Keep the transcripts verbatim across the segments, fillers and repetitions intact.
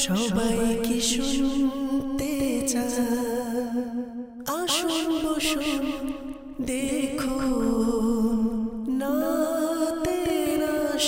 সবাই কি শুনতে চায়, আসুন বসুন দেখুন নাতের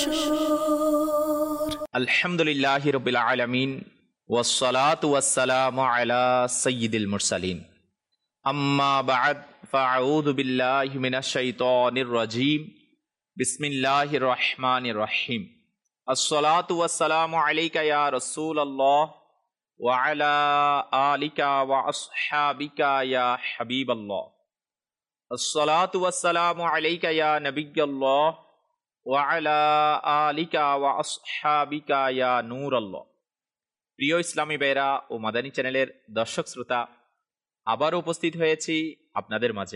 আসর। আলহামদুলিল্লাহি রাব্বিল আলামিন ওয়াসসালাতু ওয়াসসালামু আলা সাইয়্যিদিল মুরসালিন। আম্মা বা'দ, ফাআউযু বিল্লাহি মিনাশ শাইতানির রাজীম। বিসমিল্লাহির রহমানির রহিম। আসসালাতু ওয়াসসালামু আলাইকা ইয়া রাসূলাল্লাহ ওয়া আলা আলিকা ওয়া আসহাবিকা ইয়া হাবিবাল্লাহ। আসসালাতু ওয়াসসালামু আলাইকা ইয়া নাবিয়্যাল্লাহ ওয়া আলা আলিকা ওয়া আসহাবিকা ইয়া নূরাল্লাহ। প্রিয় ইসলামী ভাইরা ও মাদানী চ্যানেলের দর্শক শ্রোতা, আবারও উপস্থিত হয়েছি আপনাদের মাঝে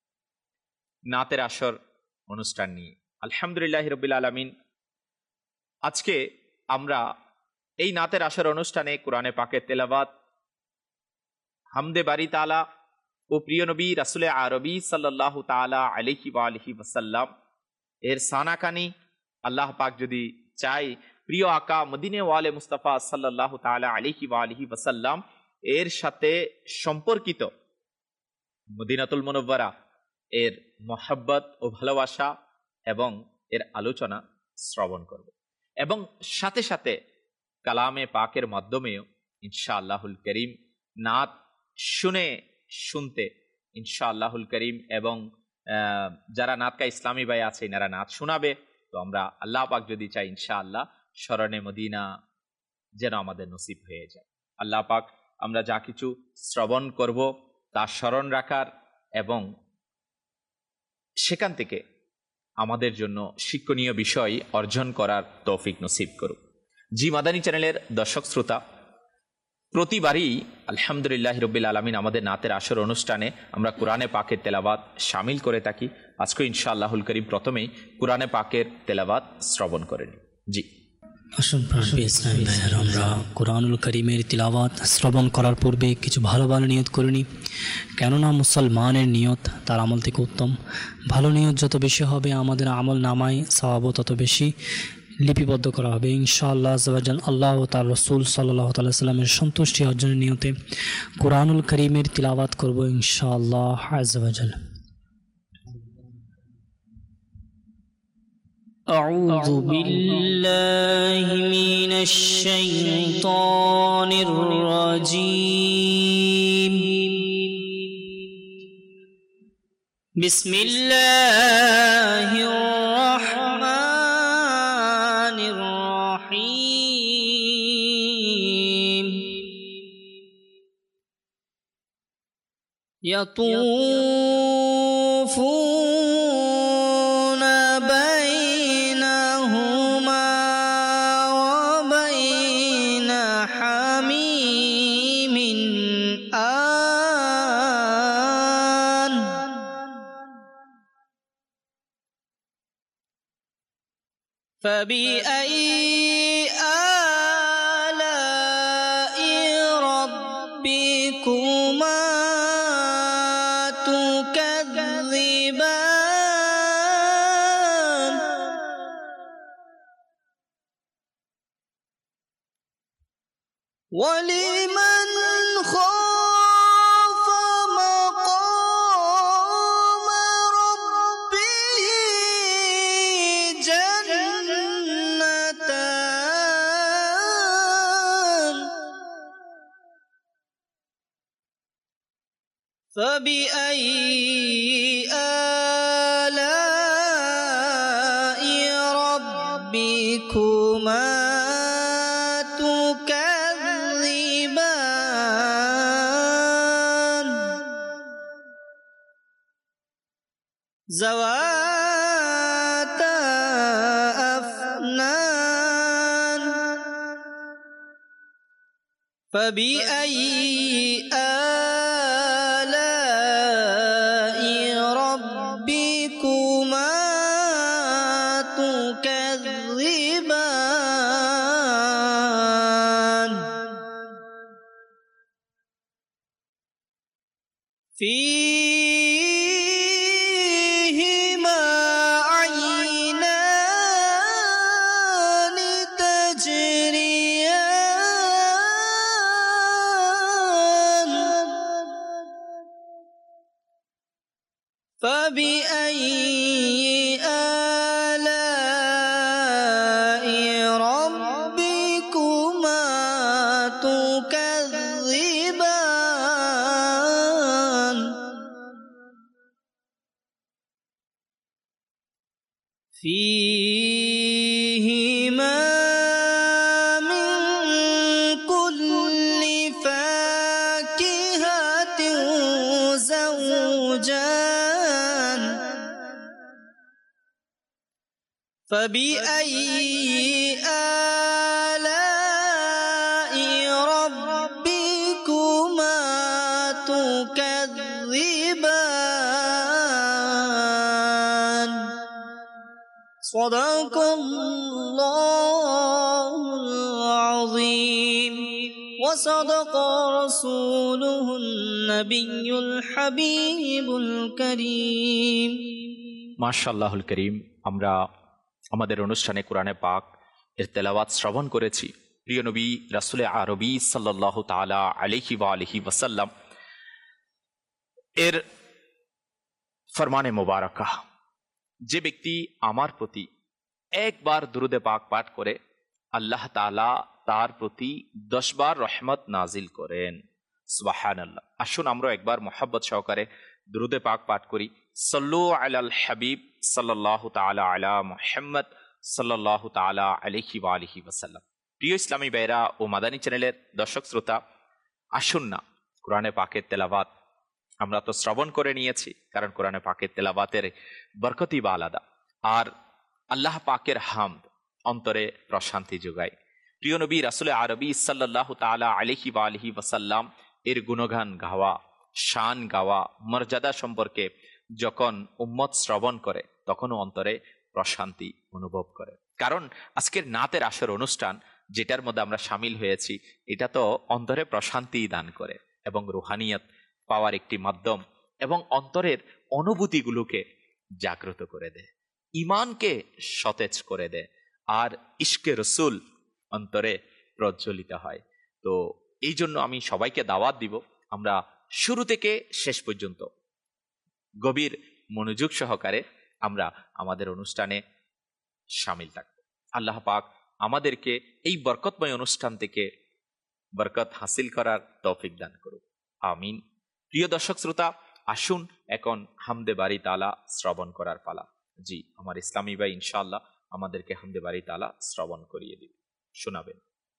নাতের আসর অনুষ্ঠান নিয়ে। আলহামদুলিল্লাহি রাব্বিল আলামিন। আজকে আমরা এই নাতের আসর অনুষ্ঠানে কোরআনে পাকের তেলাওয়াত, হামদে বারি তাআলা ও প্রিয় নবী রাসূলে আরবি সাল্লাল্লাহু তাআলা আলাইহি ওয়া আলিহি ওয়াসাল্লাম এর সানাকানি, আল্লাহ পাক যদি চাই প্রিয় আকা মদিনে ওয়ালে মুস্তাফা সাল্লাল্লাহু তাআলা আলাইহি ওয়া আলিহি ওয়াসাল্লাম এর সাথে সম্পর্কিত মদিনাতুল মুনাওয়ারা এর মহব্বত ও ভালোবাসা এবং এর আলোচনা শ্রবণ করব, এবং সাথে সাথে কালামে পাকের মাধ্যমেও ইনশাআল্লাহুল করিম নাত শুনে শুনতে ইনশাআল্লাহুল করিম, এবং যারা নাতকা ইসলামী ভাই আছে এনারা নাত শোনাবে। তো আমরা আল্লাহ পাক যদি চাই ইনশাআল্লাহ স্মরণে মদিনা যেন আমাদের নসিব হয়ে যায়। আল্লাহ পাক আমরা যা কিছু শ্রবণ করব তা স্মরণ রাখার এবং সেখান থেকে আমাদের জন্য শিক্ষণীয় বিষয় অর্জন করার তৌফিক নসিব করুক। জি মাদানী চ্যানেলের দর্শক শ্রোতা, প্রতিবারই আলহামদুলিল্লাহি রাব্বিল আলামিন আমাদের নাতের আসর অনুষ্ঠানে আমরা কোরআনে পাকের তেলাওয়াত শামিল করে থাকি। আজকে ইনশাআল্লাহুল করিম প্রথমেই কোরআনে পাকের তেলাওয়াত শ্রবণ করে নিই। জি আসুন প্রিয় ইসলামী ভাইয়েরা, আমরা কোরআনুল করিমের তিলাওয়াত শ্রবণ করার পূর্বে কিছু ভালো ভালো নিয়ত করে নিই, কেননা মুসলমানের নিয়ত তার আমল থেকে উত্তম। ভালো নিয়ত যত বেশি হবে আমাদের আমল নামায় সওয়াবও তত বেশি লিপিবদ্ধ করা হবে ইনশাআল্লাহ আযজা ওয়া জাল। আল্লাহ ও তার রাসূল সাল্লাল্লাহু তাআলা সাল্লামের সন্তুষ্টি অর্জনের নিয়তে কোরআনুল করিমের তিলাওয়াত করব ইনশাআল্লাহ আযজা ওয়া জাল। أعوذ بالله من الشيطان الرجيم. بسم الله الرحمن الرحيم. يطوفون بينهما وبين حميم آن فبأي آلاء ربكما تكذبان ولمن خاف مقام ربه جنتان فبأي آلاء ربكما تكذبان ذواتا أفنان فبأي آلاء ربكما تكذبان فيهما عينان تجريان فبأي آلاء ربكما تكذبان فيهما من كل فاكهة زوجان فبأي آلاء ربكما تكذبان صدق الله العظيم وصدق رسوله النبي الحبيب الكريم মাশাআল্লাহুল করিম। আমরা আমাদের অনুষ্ঠানে কোরআনে পাক এর তেলাওয়াত শ্রবণ করেছি প্রিয় নবী রাসূলে আরবি সাল্লাল্লাহু তাআলা আলাইহি ওয়া আলিহি ওয়াসাল্লাম এর ফরমানে মোবারকা, যে ব্যক্তি আমার প্রতি একবার দুরুদে পাক পাঠ করে আল্লাহ তাআলা তার প্রতি দশ বার রহমত নাজিল করেন। সুবহানাল্লাহ। আসুন আমরা একবার মোহাব্বত সহকারে দুরুদে পাক পাঠ করি। সাল্লু আলাল হাবিব সাল্লাল্লাহু তাআলা আলা মুহাম্মদ সাল্লাল্লাহু তাআলা আলাইহি ওয়া আলিহি ওয়াসাল্লাম। প্রিয় ইসলামী ভাইরা ও মাদানী চ্যানেলের দর্শক শ্রোতা, আসুন না কোরআনে পাকের তেলাওয়াত আমরা তো শ্রবণ করে নিয়েছি, কারণ কোরআনে পাকের তেলাওয়াতের বরকতই বা আলাদা। আর আল্লাহ পাকের হামদ অন্তরে প্রশান্তি যোগায়। প্রিয় নবী রাসূলে আরবি সাল্লাল্লাহু তাআলা আলাইহি ওয়া আলিহি ওয়াসাল্লাম এর গুণগান গাওয়া, শান গাওয়া, মর্যাদা সম্পর্কে যখন উম্মত শ্রবণ করে তখনও অন্তরে প্রশান্তি অনুভব করে। কারণ আজকের নাতের আসর অনুষ্ঠান যেটার মধ্যে আমরা সামিল হয়েছি, এটা তো অন্তরে প্রশান্তি দান করে এবং রুহানিয়ত পাওয়ার একটি মাধ্যম, এবং অন্তরের অনুভূতিগুলোকে জাগ্রত করে দেয়, ইমানকে সতেজ করে দেয়, আর ইশকে রসুল অন্তরে প্রজ্বলিত হয়। তো এই জন্য আমি সবাইকে দাওয়াত দিব, আমরা শুরু থেকে শেষ পর্যন্ত গভীর মনোযোগ সহকারে আমরা আমাদের অনুষ্ঠানে সামিল থাকব। আল্লাহ পাক আমাদেরকে এই বরকতময় অনুষ্ঠান থেকে বরকত হাসিল করার তৌফিক দান করুক, আমিন। প্রিয় দর্শক শ্রোতা, আসুন এখন হামদে বারি তাআলা শ্রবণ করার পালা। জি, আমার ইসলামী ভাই ইনশাআল্লাহ আমাদেরকে হামদে বারি তাআলা শ্রবণ করিয়ে দিবে, শোনাবেন।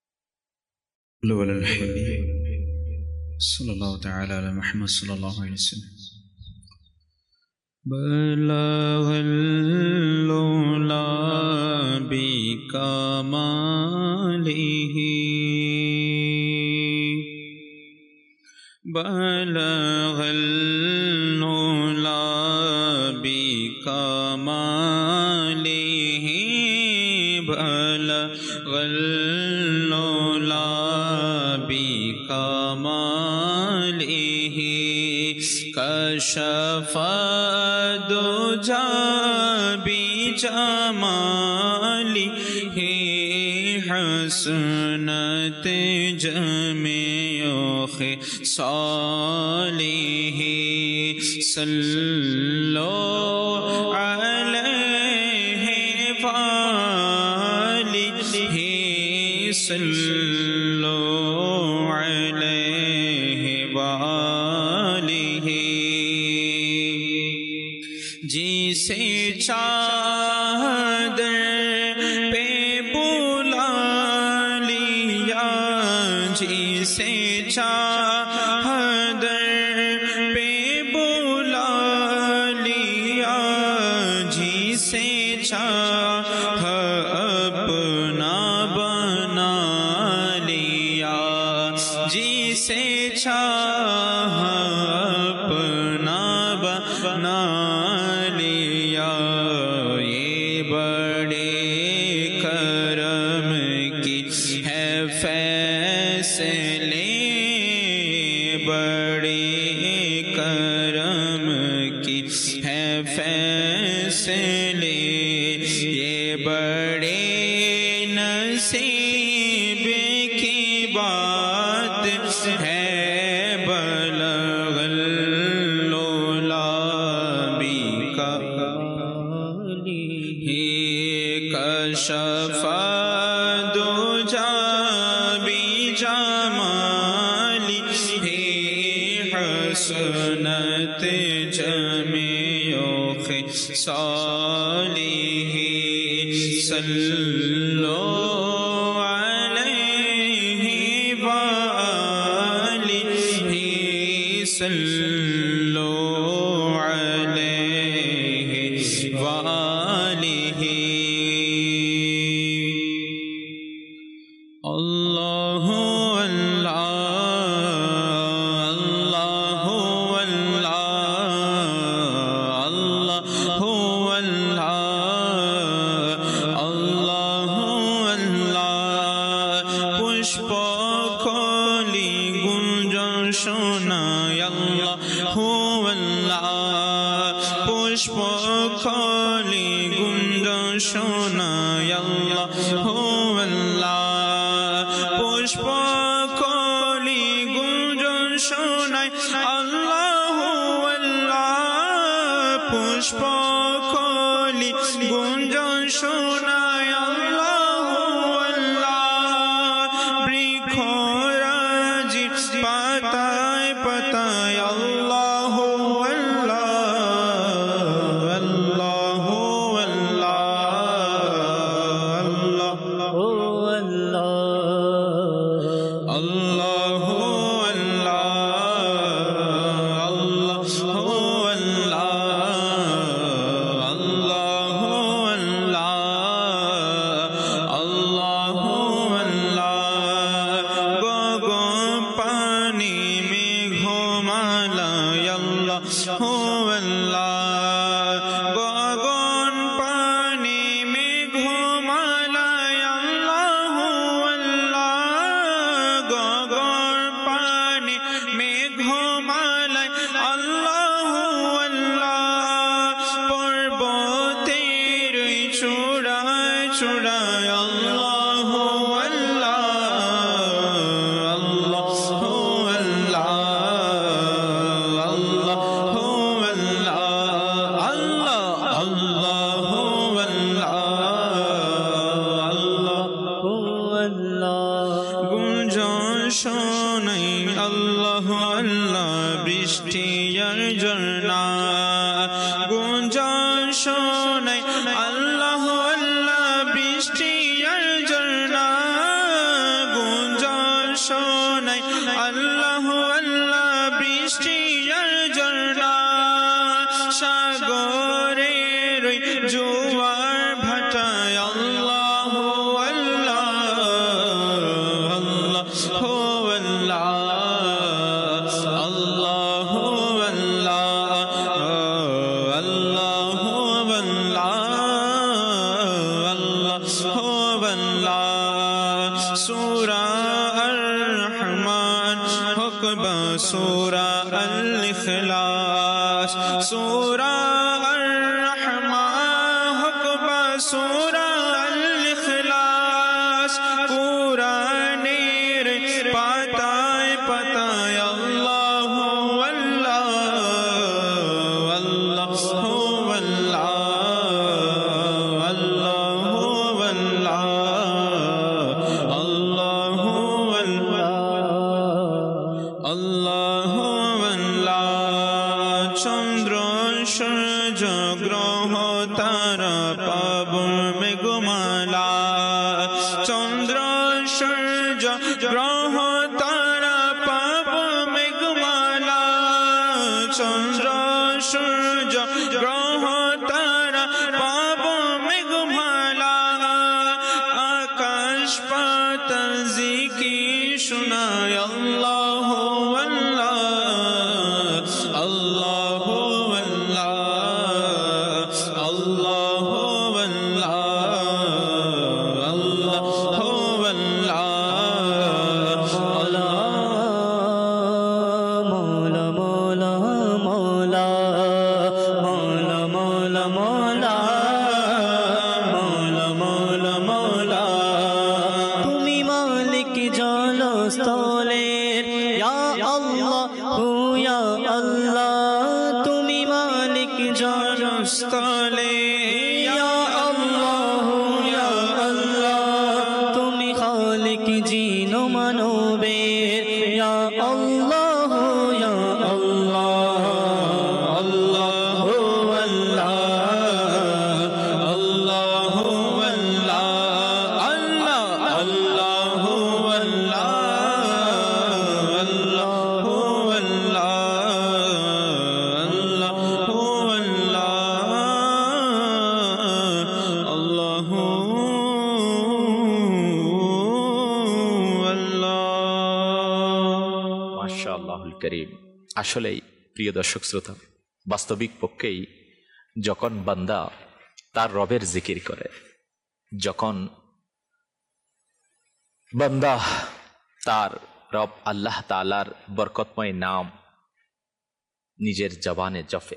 সাল্লাল্লাহু তাআলা আলা মুহাম্মদ সাল্লাল্লাহু আলাইহি ওয়াসাল্লাম। বালাগাল লৌলা বিকামালিহি বালাগাল লৌলা বিকামালিহি বালাগাল লৌলা বিকামালিহি কাশাফা দুজা বিজামালিহি হাসনাত জামিউ খিসালিহি সাল্লু আলাইহি ওয়ালিহি সাল্লু আলাইহি ওয়ালিহি जिसे चादर पे बुला लिया, जिसे चादर पे बुला लिया, जिसे चाह अपना बना लिया, जिसे चाह अपना बना लिया। ये बड़े करम की है फैसले, बड़े करम की है फैसले, ये बड़े नसीब की बात है। बलगल लौला کشف دجا بجمالی حسنت جمیع خصاله صلو علیہ وآلہ صلو علیہ وآلہ اللہ স্থল করিম। আসলেই প্রিয় দর্শক শ্রোতা, বাস্তবিক পক্ষেই যখন বান্দা তার রবের জিকির করে, যখন বান্দা তার রব আল্লাহ তাআলার বরকতময় নাম নিজের জবানে জপে,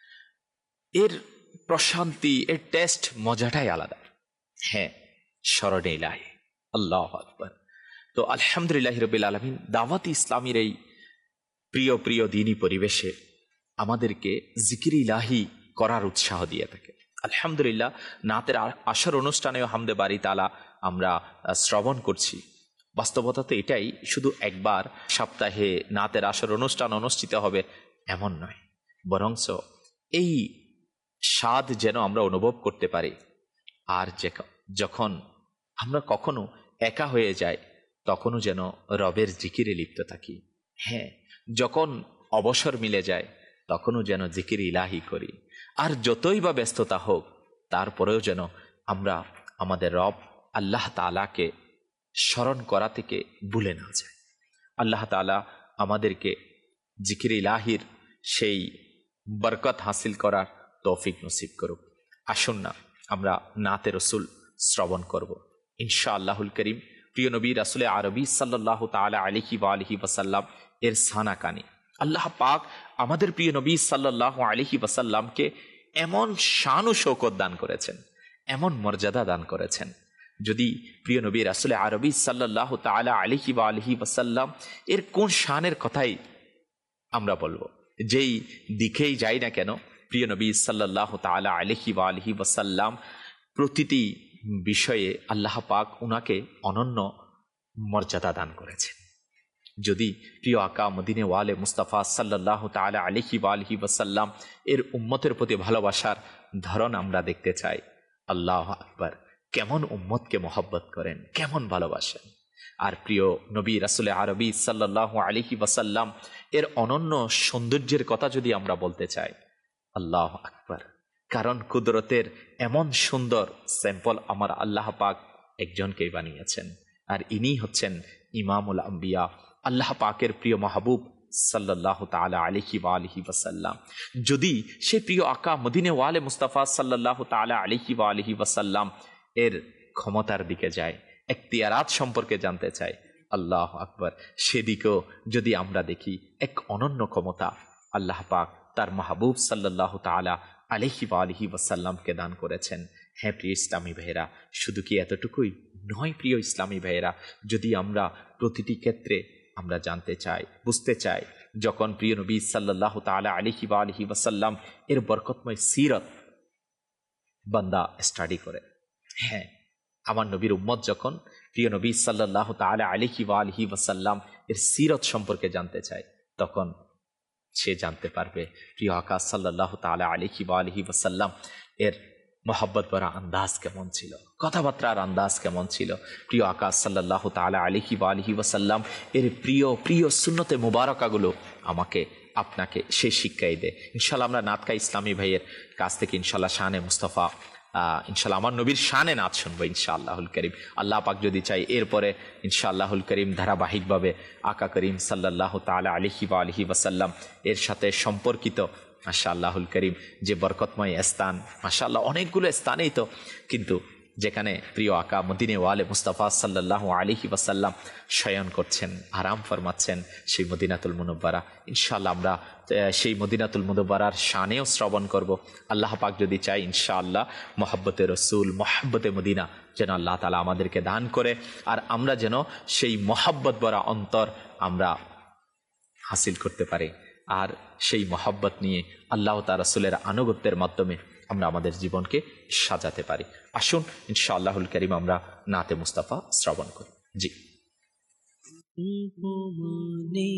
এর প্রশান্তি, এর টেস্ট, মজাটাই আলাদা। হ্যাঁ, স্মরণে ইলাহি, আল্লাহু আকবার। তো আলহামদুলিল্লাহ রাব্বিল আলামিন দাওয়াত ইসলামীর এই প্রিয় প্রিয় দিনী পরিবেশে আমাদেরকে জিকির ইলাহি করার উৎসাহ দিয়ে থাকে। আলহামদুলিল্লাহ, নাতের আসর অনুষ্ঠানেও হামদে বারি তাআলা আমরা শ্রবণ করছি। বাস্তবতা তো এটাই, শুধু একবার সপ্তাহে নাতের আসর অনুষ্ঠান অনুষ্ঠিত হবে এমন নয়, বরঞ্চ এই স্বাদ যেন আমরা অনুভব করতে পারি। আর যে যখন আমরা কখনো একা হয়ে যাই, তখনও যেন রবের জিকিরে লিপ্ত থাকি। হ্যাঁ, যখন অবসর মিলে যায়, তখনও যেন জিকির ইলাহি করি। আর যতই বা ব্যস্ততা হোক, তারপরেও যেন আমরা আমাদের রব আল্লাহ তাআলাকে স্মরণ করা থেকে ভুলে না যায়। আল্লাহ তাআলা আমাদেরকে জিকির ইলাহির সেই বরকত হাসিল করার তৌফিক নসিব করুক। আসুন না আমরা নাতে রসুল শ্রবণ করব ইনশাআল্লাহুল করিম। প্রিয় নবী রাসূলে আরবি সাল্লাল্লাহু তাআলা আলাইহি ওয়া আলিহি ওয়াসাল্লাম এর সানাকানি আল্লাহ পাক আমাদের প্রিয় নবী সাল্লাল্লাহু আলাইহি ওয়াসাল্লামকে এমন শান ও শৌকত দান করেছেন, এমন মর্যাদা দান করেছেন। যদি প্রিয় নবী রাসূলে আরবি সাল্লাল্লাহু তাআলা আলাইহি ওয়া আলিহি ওয়াসাল্লাম এর কোন শানের কথাই আমরা বলবো, যেই দিকেই যাই না কেন, প্রিয় নবী সাল্লাল্লাহু তাআলা আলাইহি ওয়া আলিহি ওয়াসাল্লাম প্রতিটি বিষয়ে আল্লাহ পাক উনাকে অনন্য মর্যাদা দান করেছেন। যদি প্রিয় আকা মদিনে ওয়ালে মুস্তাফা সাল্লাল্লাহু তাআলা আলাইহি ওয়া আলিহি ওয়াসাল্লাম এর উম্মতের প্রতি ভালোবাসার ধরন আমরা দেখতে চাই, আল্লাহু আকবার, কেমন উম্মতকে মহব্বত করেন, কেমন ভালোবাসেন। আর প্রিয় নবী রাসূলে আরবি সাল্লাল্লাহু আলাইহি ওয়াসাল্লাম এর অনন্য সৌন্দর্যের কথা যদি আমরা বলতে চাই, আল্লাহু আকবার, কারণ কুদরতের এমন সুন্দর স্যাম্পল আমার আল্লাহ পাক একজনকেই বানিয়েছেন, আর ইনি হচ্ছেন ইমামুল আম্বিয়া, আল্লাহ পাকের প্রিয় মাহবুব সাল্লাল্লাহু তাআলা আলাইহি ওয়া আলিহি ওয়াসাল্লাম। যদি সে প্রিয় আকা মদিনে ওয়ালে মুস্তাফা সাল্লাল্লাহু তাআলা আলাইহি ওয়া আলিহি ওয়াসাল্লাম এর ক্ষমতার দিকে যায়, এখতিয়ারাত সম্পর্কে জানতে চাই, আল্লাহু আকবার, সেদিকেও যদি আমরা দেখি, এক অনন্য ক্ষমতা আল্লাহ পাক তার মাহবুব সাল্লাল্লাহু তাআলা আলাইহি ওয়া আলিহি ওয়াসাল্লামকে দান করেছেন। হ্যাঁ প্রিয় ইসলামী ভাইয়েরা, শুধু কি এতটুকুই নয় প্রিয় ইসলামী ভাইয়েরা, যদি আমরা প্রতিটি ক্ষেত্রে আমরা জানতে চাই, বুঝতে চাই, যখন প্রিয় নবী সাল্লাল্লাহু তাআলা আলাইহি ওয়া আলিহি ওয়াসাল্লাম এর বরকতময় সিরত বান্দা স্টাডি করে, হ্যাঁ আমার নবীর উম্মত যখন প্রিয় নবী সাল্লাল্লাহু তাআলা আলাইহি ওয়া আলিহি ওয়াসাল্লাম এর সিরত সম্পর্কে জানতে চায়, তখন সে জানতে পারবে প্রিয় আকা সাল্লাল্লাহু তাআলা আলাইহি ওয়া আলিহি ওয়াসাল্লাম এর মোহাব্বত ভরা আন্দাজ কেমন ছিল, কথাবার্তার আন্দাজ কেমন ছিল। প্রিয় আকা সাল্লাল্লাহু তাআলা আলাইহি ওয়া আলিহি ওয়াসাল্লাম এর প্রিয় প্রিয় সুন্নতে মুবারকাগুলো আমাকে আপনাকে সে শিক্ষাই দেয়। ইনশাআল্লাহ আমরা নাতকা ইসলামী ভাইয়ের কাছ থেকে ইনশাআল্লাহ শানে মুস্তাফা ইনশাআল্লাহ আমার নবীর শানে নাত শুনবো ইনশাআল্লাহুল করিম। আল্লাহ পাক যদি চাই এরপরে ইনশাআল্লাহুল করিম ধারাবাহিকভাবে আকা করিম সাল্লাল্লাহু তাআলা আলাইহি ওয়া আলিহি ওয়াসাল্লাম এর সাথে সম্পর্কিত মাশাআল্লাহুল করিম যে বরকতময় স্থান, মাশাআল্লাহ অনেকগুলো স্থানেই তো, কিন্তু যেখানে প্রিয় আকা মদিনে ওয়ালে মুস্তাফা সাল্লাল্লাহু আলাইহি ওয়াসাল্লাম শয়ন করছেন, আরাম ফরমাচ্ছেন, সেই মদিনাতুল মুনব্বারা, ইনশাআল্লাহ আমরা সেই মদিনাতুল মুনব্বারার শানেও শ্রবণ করব। আল্লাহ পাক যদি চাই ইনশাআল্লাহ মহব্বতে রসুল, মহব্বতে মদিনা যেন আল্লাহ তাআলা আমাদেরকে দান করে, আর আমরা যেন সেই মহব্বত ভরা অন্তর আমরা হাসিল করতে পারি, আর সেই মহব্বত নিয়ে আল্লাহ তাআলা রাসূলের আনুগত্যের মাধ্যমে আমরা আমাদের জীবনকে সাজাতে পারি। আসুন ইনশাআল্লাহুল কারীম আমরা নাতে মুস্তাফা শ্রবণ করি। জি উপমানে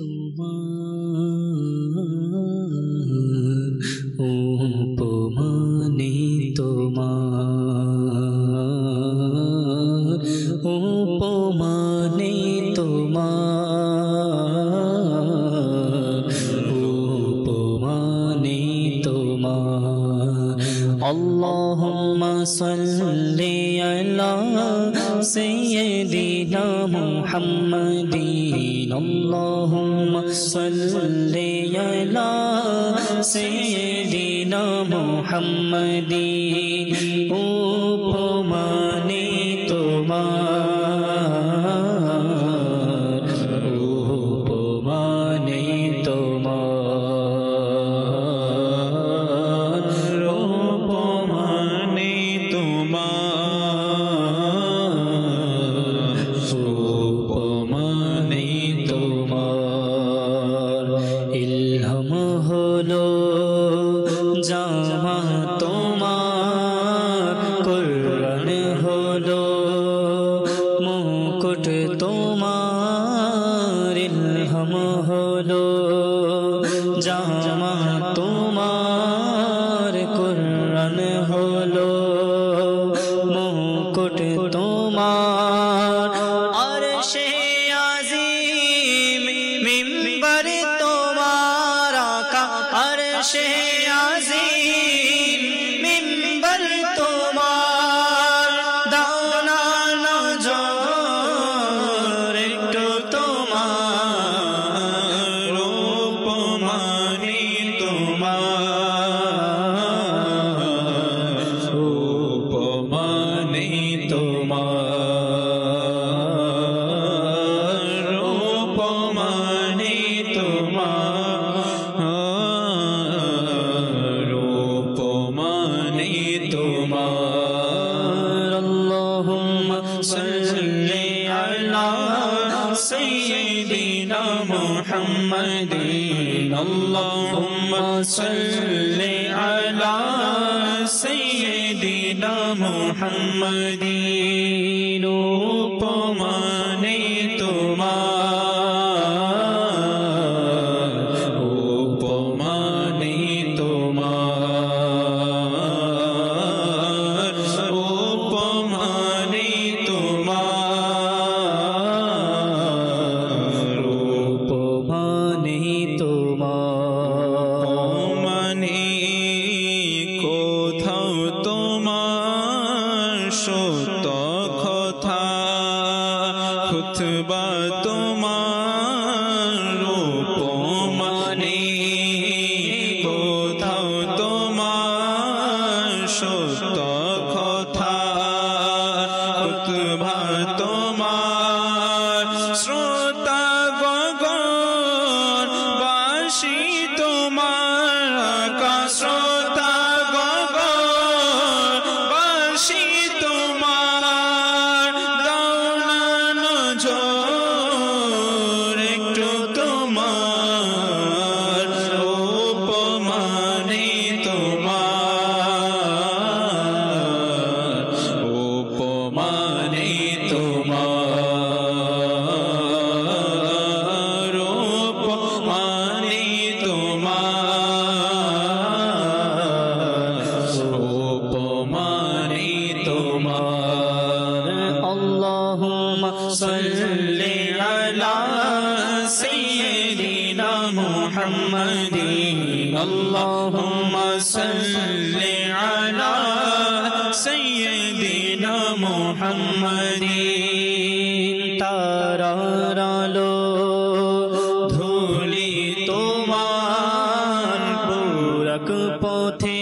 তোমার, উপমানে তোমার, উপমানে তোমার। আল্লাহুম্মা সাল্লি আলা سيدنا محمد اللهم صل على سيدنا محمد উপমানে তোমার উপমানে তোমার উপমানে তোমার উপমানে তোমার ইলহাম হলো জামা তোমার কুরআন হলো মুকুট তোমার ইলহাম হলো জামা তোমার কুরআন হলো মুকুট তোমার আরশে আজিম মিম্বার তোমার আকা আরশে আজিম মিম্বার তোমার দাওনা নজর একটু তোমার উপমানে তোমার উপমানে তোমার উপমানে তোমার উপমানে তোমার আল্লাহুম্মা সাল্লি আলা সাইয়্যিদিনা মুহাম্মাদিন আল্লাহুম্মা সাল্লি আলা সাইয়্যিদিনা মুহাম্মাদিন উপমানে তোমার উপমানে তোমার উপমানে তোমার উপমানে তোমার মানে কোথাও তোমার সত্য কথা খুতবা তোমার উপমানে কোথাও তোমার সত্য কথা খুতবা তোমার শ্রোতা গগন বাসী তোমার শ্রোতা গগন বাসী তোমার দাওনা নজর একটু তোমার উপমানে তোমার উপমানে তোমার উপমানে তোমার উপমানে তোমার আল্লাহুম্মা সাল্লি আলা সাইয়্যিদিনা মুহাম্মাদিন আল্লাহুম্মা সাল্লি আলা সাইয়্যিদিনা মুহাম্মাদিন তারার আলো ধুলি তোমার বুরাক পথে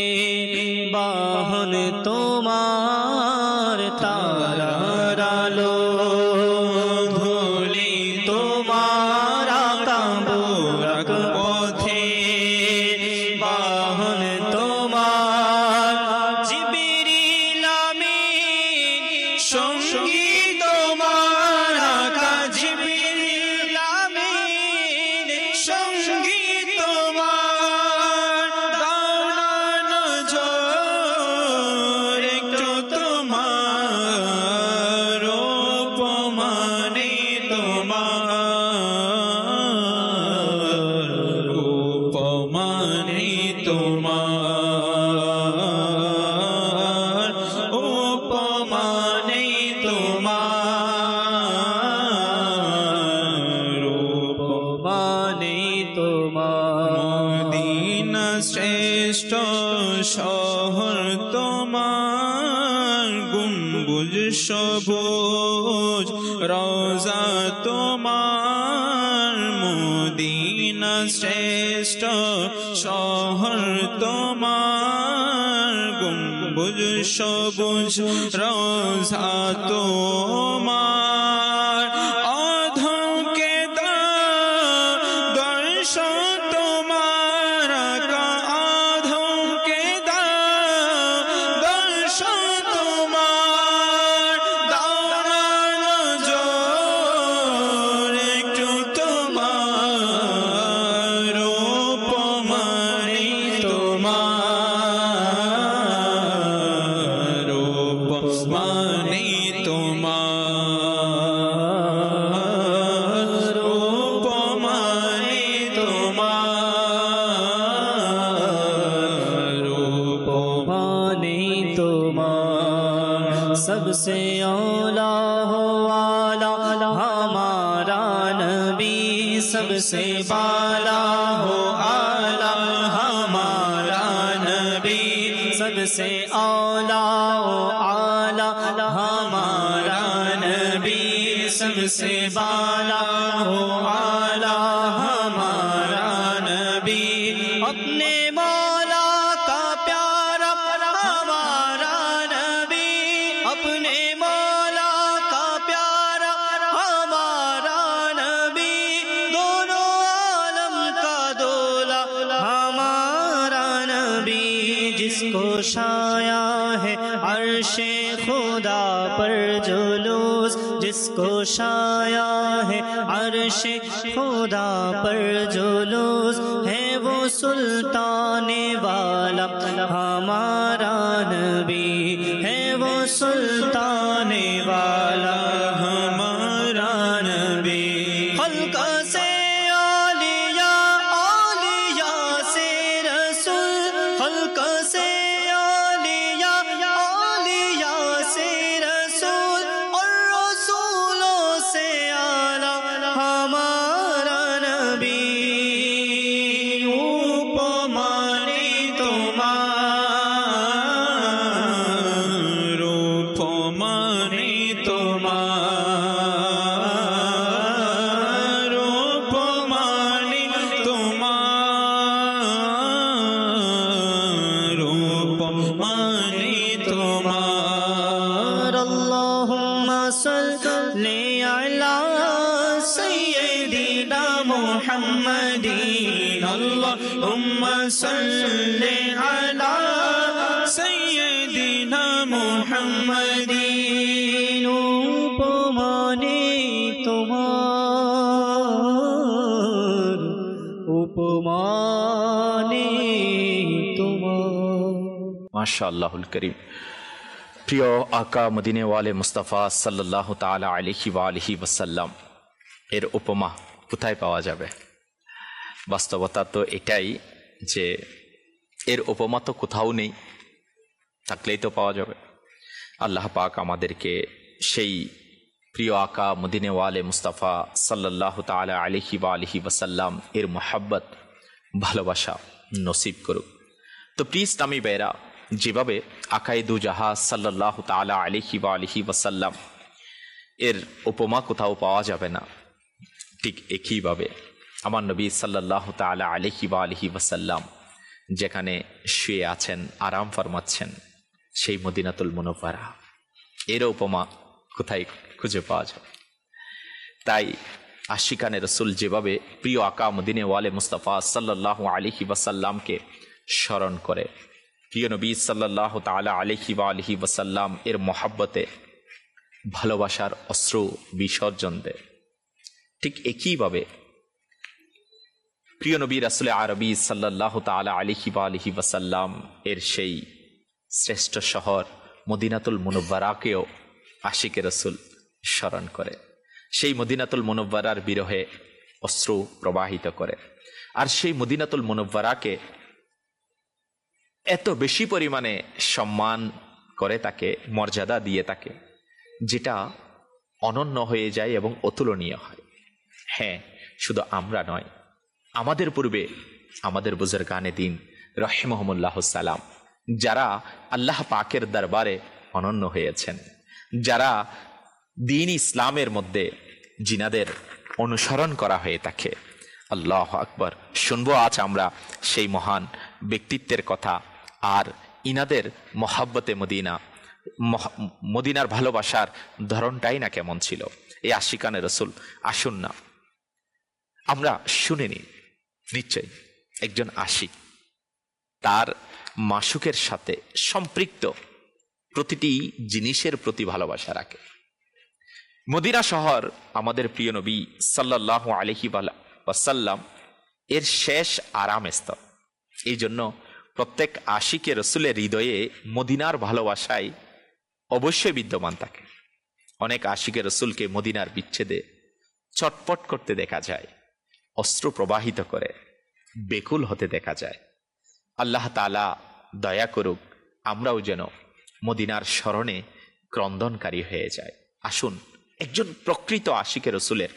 বাহন তোমার তারার আলো ধুলি তোমার আকা বুরাক পথে বাহন তোমার জিবরিল আমিন সঙ্গী তোমার আকা জিবরিল আমিন সঙ্গী তোমার দাওনা নজর একটু তোমার উপমানে তোমার উপমানে তোমার উপমানে তোমার সবুজ রোজা তোমার, মদিনা শ্রেষ্ঠ শহর তোমার, গম্বুজ সবুজ রোজা তোমার, অধমকে দাও দর্শন তোমার, অধমকে দাও দর্শন তোমার, দাও না নজর একটু তোমার, উপমানি তোমার, উপমানি তোমার, উপমানি তোমার, उपमाने तुम्हार, सबसे औला हो आला हमारा नबी, सबसे बाला हो आला हमारा नबी, सबसे औला हो आला हमारा नबी, सबसे बाला हो आला हमारा नबी, अपने मौला का प्यारा हमारा नबी, अपने मौला का प्यारा हमारा नबी, दोनों आलम का दूल्हा हमारा नबी, जिसको छाया है अर्शे खुदा पर जुलूस, जिसको छाया है अर्शे खुदा पर जुलूस, है वो सुल्ताने वाला हमारा नबी, है वो सुल्ताने वाला हमारा नबी, खल्क से औलिया औलिया से रसूल, खल्क से औलिया औलिया से रसूल, और रसूलों से आला हमारा नबी, उपमानी तुम्हार, उपमानी तुम्हार, उपमानी तुम्हार, उपमानी तुम्हार, अल्लाहुम्मा सल्ली अला सय्यिदिना मुहम्मदिन, अल्लाहुम्मा सल्ली अला सय्यिदिना मुहम्मदिन, उपमाने तुम्हार, उपमाने तुम्हार। মাশাআল্লাহুল করিম। প্রিয় আকা মদিনে ওয়ালে মুস্তাফা সাল্লাল্লাহু তাআলা আলাইহি ওয়া আলিহি ওয়াসাল্লাম এর উপমা কোথায় পাওয়া যাবে? বাস্তবতা তো এটাই যে এর উপমা তো কোথাও নেই, থাকলেই তো পাওয়া যাবে। আল্লাহ পাক আমাদেরকে সেই প্রিয় আকা মদিনে ওয়ালে মুস্তাফা সাল্লাল্লাহু তাআলা আলাইহি ওয়া আলিহি ওয়াসাল্লাম এর মোহাব্বত, ভালোবাসা নসিব করুক। তো প্রিয় ইসলামী ভাইরা, যেভাবে আকায়ে দু জাহা সাল্লাল্লাহু তাআলা আলাইহি ওয়া আলিহি ওয়াসাল্লাম এর উপমা কোথাও পাওয়া যাবে না, ঠিক একইভাবে আমার নবী সাল্লাল্লাহু তাআলা আলাইহি ওয়া আলিহি ওয়াসাল্লাম যেখানে শুয়ে আছেন, আরাম ফরমাচ্ছেন, সেই মদিনাতুল মুনাওয়ারা, এর উপমা কোথায় খুঁজে পাওয়া যাবে? তাই আশিকানে রসুল যেভাবে প্রিয় আকা মদিনে ওয়ালে মুস্তাফা সাল্লাল্লাহু আলাইহি ওয়াসাল্লামকে স্মরণ করে, প্রিয় নবী সাল্লাল্লাহু তাআলা আলাইহি ওয়া আলিহি ওয়াসাল্লাম এর মহাব্বতে ভালোবাসার অশ্রু বিসর্জন দেয়, ঠিক একইভাবে প্রিয় নবী রাসূল আরবি সাল্লাল্লাহু তাআলা আলাইহি ওয়া আলিহি ওয়াসাল্লাম এর সেই শ্রেষ্ঠ শহর মদিনাতুল মুনাওয়ারাকেও আশিকে রসুল স্মরণ করে, সেই মদিনাতুল মুনাওয়ারার বিরহে অশ্রু প্রবাহিত করে। আর সেই মদিনাতুল মুনাওয়ারাকে এত বেশি পরিমাণে সম্মান করে, তাকে মর্যাদা দিয়ে থাকে, যেটা অনন্য হয়ে যায় এবং অতুলনীয় হয়। হ্যাঁ, শুধু আমরা নয়, আমাদের পূর্বে আমাদের বুজুর্গানে দিন রহিমহুমুল্লাহ সালাম, যারা আল্লাহ পাকের দরবারে অনন্য হয়েছেন, যারা দ্বীন ইসলামের মধ্যে জিনাদের অনুসরণ করা হয়ে থাকে। আল্লাহু আকবার। শুনবো আজ আমরা সেই মহান ব্যক্তিত্বের কথা, আর ইনাদের মহাব্বতে মদিনা, মদিনার ভালোবাসার ধরনটাই না কেমন ছিল। এই আশিকানে রসুল, আসুন না আমরা শুনে নিই। নিশ্চয় একজন আশিক তার মাশুকের সাথে সম্পৃক্ত প্রতিটি জিনিসের প্রতি ভালোবাসা রাখে। মদিনা শহর আমাদের প্রিয় নবী সাল্লাল্লাহু আলাইহি ওয়াসাল্লাম এর শেষ আরাম স্থল। এই জন্য প্রত্যেক আশিকে রসুলের হৃদয়ে মদিনার ভালোবাসায় অবশ্যই বিদ্যমান থাকে। অনেক আশিকে রসুলকে মদিনার বিচ্ছেদে চটপট করতে দেখা যায়, অশ্রু প্রবাহিত করে বেকুল হতে দেখা যায়। আল্লাহ তাআলা দয়া করুক, আমরাও যেন মদিনার স্মরণে ক্রন্দনকারী হয়ে যায়। আসুন একজন প্রকৃত আশিকে রসুলের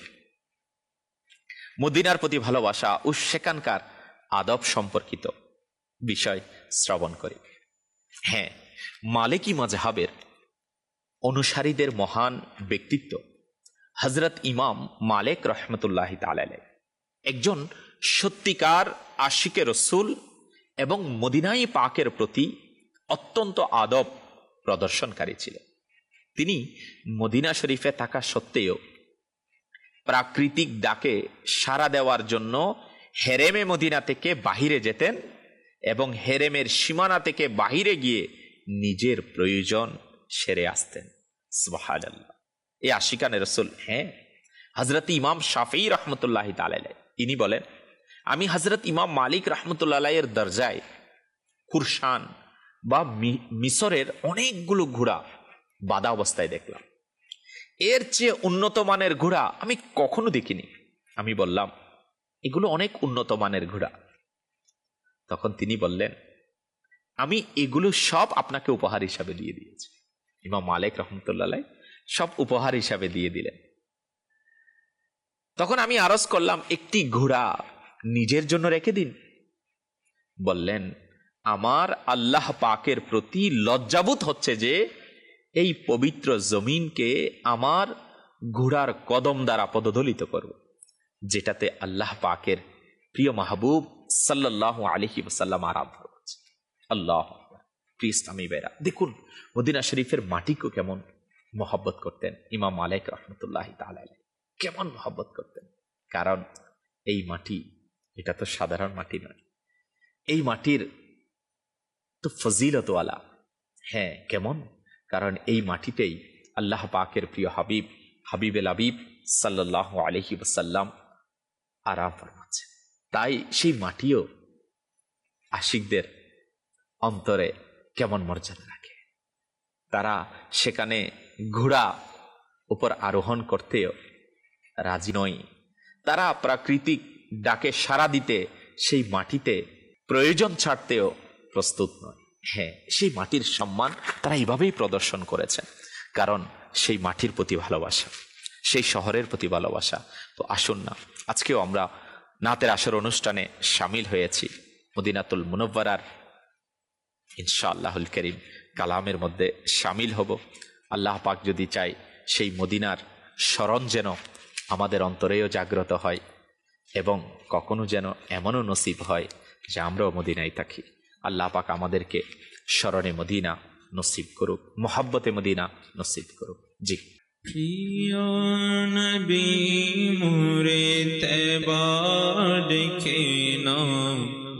মদিনার প্রতি ভালোবাসা ও সেখানকার আদব সম্পর্কিত বিষয় শ্রবণ করি। হ্যাঁ, মালিকি মাজহাবের অনুসারীদের মহান ব্যক্তিত্ব হযরত ইমাম মালিক রাহমাতুল্লাহি তাআলা আলাইহি একজন সত্যিকার আশিকে রসুল এবং মদিনায়ে পাকের প্রতি অত্যন্ত আদব প্রদর্শনকারী ছিলেন। তিনি মদিনা শরীফে থাকা সত্ত্বেও প্রাকৃতিক ডাকে সাড়া দেওয়ার জন্য হেরেমে মদিনা থেকে বাহিরে যেতেন এবং হেরেমের সীমানা থেকে বাহিরে গিয়ে নিজের প্রয়োজন সেরে আসতেন। সুবহানাল্লাহ। এই আশিকানে রসুল। হ্যাঁ, হযরত ইমাম শাফিঈ রাহমাতুল্লাহি তাআলা আলাইহি তিনি বলেন, আমি হযরত ইমাম মালিক রাহমাতুল্লাহ আলাইহির দরজায় কুরশান বা মিশরের অনেকগুলো ঘোড়া বাঁধা অবস্থায় দেখলাম। এর চেয়ে উন্নত মানের ঘোড়া আমি কখনো দেখিনি। আমি বললাম, এগুলো অনেক উন্নত মানের ঘোড়া। তখন তিনি বললেন, আমি এগুলো সব আপনাকে উপহার হিসাবে দিয়ে দিয়েছি। ইমাম মালিক রাহমাতুল্লাহ আলাইহি সব উপহার হিসাবে দিয়ে দিলেন। তখন আমি আরজ করলাম, একটি ঘোড়া নিজের জন্য রেখে দিন। বললেন, আমার আল্লাহ পাকের প্রতি লজ্জাবোধ হচ্ছে যে এই পবিত্র জমিনকে আমার ঘোড়ার কদম দ্বারা পদদলিত করব, যেটাতে আল্লাহ পাকের প্রিয় মাহবুব সাল্লাল্লাহু আলাইহি ওয়াসাল্লাম আরাম ফরমাচ্ছে। আল্লাহ প্রিয় ইসলামী ভাইরা, দেখুন মদিনা শরীফের মাটিকে কেমন মহব্বত করতেন ইমাম মালিক রাহমাতুল্লাহি তাআলা আলাইহি, কেমন মহব্বত করতেন। কারণ এই মাটি, এটা তো সাধারণ মাটি নয়, এই মাটির তো ফজিলতওয়ালা। হ্যাঁ, কেমন? কারণ এই মাটিতেই আল্লাহ পাকের প্রিয় হাবিব হাবিবেল হাবিব সাল্লাল্লাহু আলাইহি ওয়াসাল্লাম আরাম ফরমাচ্ছে। তাই সেই মাটিও আশিকদের অন্তরে কেমন মর্যাদা রাখে। তারা সেখানে ঘোড়া উপর আরোহণ করতেও রাজি নয়। তারা প্রাকৃতিক ডাকে সাড়া দিতে সেই মাটিতে প্রয়োজন ছাড়তেও প্রস্তুত নয়। হ্যাঁ, সেই মাটির সম্মান তারা এইভাবেই প্রদর্শন করেছেন, কারণ সেই মাটির প্রতি ভালোবাসা, সেই শহরের প্রতি ভালোবাসা। তো আসুন না, আজকেও আমরা নাতের আসর অনুষ্ঠানে শামিল হয়েছি মদিনাতুল মুনাওয়ারার ইনশাআল্লাহুল কারীম কালামের মধ্যে শামিল হব। আল্লাহ পাক যদি চায় সেই মদিনার স্মরণ যেন আমাদের অন্তরেও জাগ্রত হয় এবং কখনো যেন এমনও নসিব হয় যে আমরাও মদিনায় থাকি। আল্লাহ পাক আমাদেরকে স্মরণে মদিনা নসিব করুক, মোহাব্বতে মদিনা নসিব করুক। জি। প্রিয় নবী মোরে তবা দেখে নাও,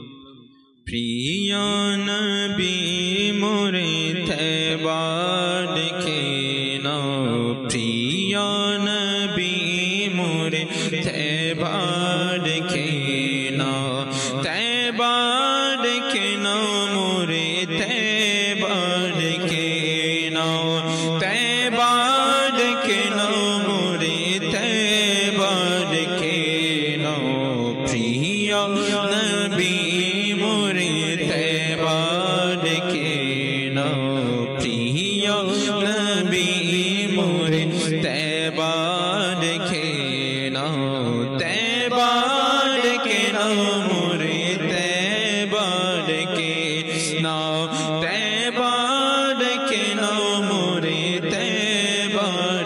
প্রিয় নবী মোরে তবা দেখে নাও, প্রিয় নবী মোরে তবা দেখে নাও, তবা দেখে নাও মোরে তবা দেখে নাও, তবা দেখে নাও মোরে তবা দেখে নাও, প্রিয় নবী মোরে তবা দেখে নাও, প্রিয় নবী মোরে তবা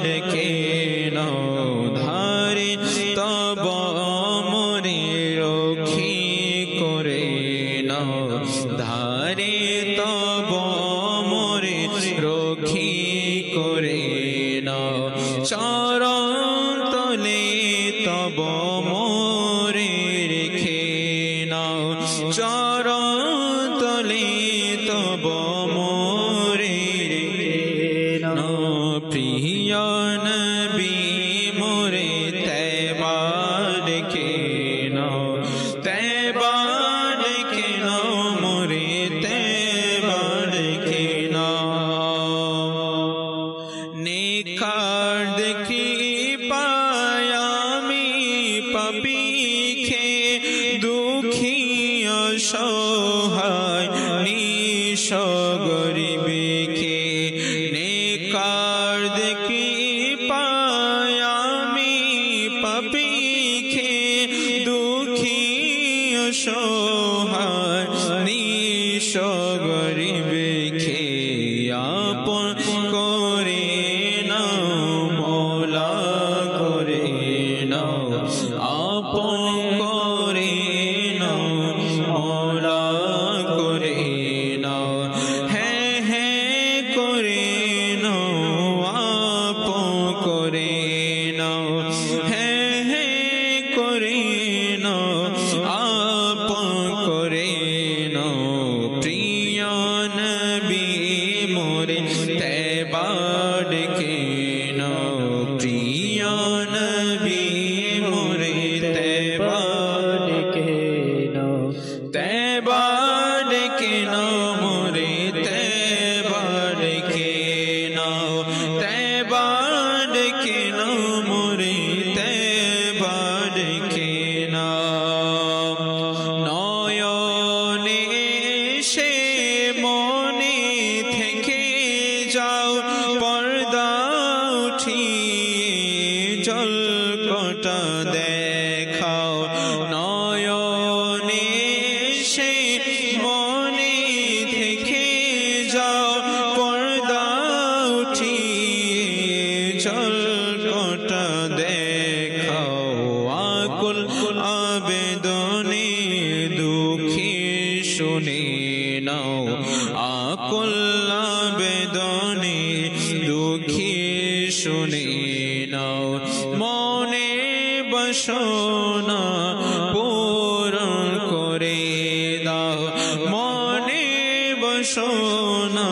ডেকে নাও ধারে তব মোরে রক্ষী করে নাও ধারে তব মোরে রক্ষী করে নাও চরণ তলে তব মোরে রেখে নাও চরণ তলে তব মোরে রেখে নাও প্রিয় নবী মোরে তৈবা ডেকে নাও তৈবা ডেকে নাও মোরে তৈবা ডেকে নাও নেকার দেখি পায়ামি পাপি খে দুঃখী অসহায় নিঃস্ব গরিবকে নেকার দেখি পায়ামি পাপি খে দুঃখী অসহায় নিঃস্ব গরিবকে আপন করে নাও মওলা করে নাও আপন করে নাও মওলা করে নাও হ্যাঁ হ্যাঁ করে নাও আপন করে নাও হ্যাঁ হ্যাঁ করে নাও আপন করে নাও প্রিয় নবী মোরে তৈবা ডেকে নাও প্রিয় নবী মোরে তৈবা ডেকে নাও তৈবা ডেকে নাও মোরে তৈবা ডেকে নাও তৈবা ডেকে নাও মোরে তৈবা ডেকে নাও নয়নে সে মনে থেকে যাও পর্দা উঠিয়ে জল কটা দেখাও নয়নে সে মনে থেকে যাও পর্দা উঠিয়ে জল কটা দেখাও আকুল আবেদনে দুঃখী শুনে নাও আকুল আবেদনে দুঃখী শুনে নাও মনে বাসনা পূরণ করে দাও মনে বাসনা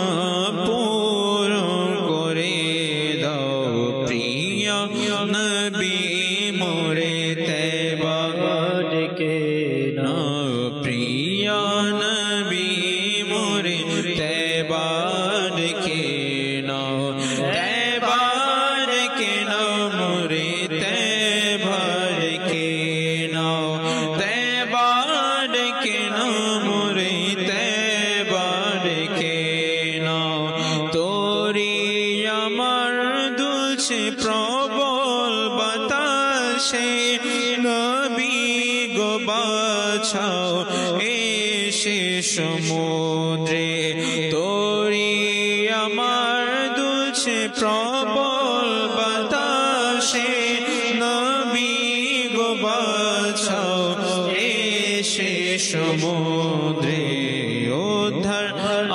পূরণ করে দাও প্রিয় নবী মোরে তৈবা ডেকে নাও প্রিয় নবী মোরে তৈবা ডেকে নাও তৈবা ডেকে নাও মোরে তৈবা ডেকে নাও তৈবা ডেকে নাও মোরে তৈবা ডেকে নাও তোরি আমার দুলছে প্রবল বাতাসে নবী গো বাছাও এসে সমুদ্রে তোরি আমার দুলছে প্রবল বাতাসে নবী গো বাছাও এসে সমুদ্রে উদ্ধার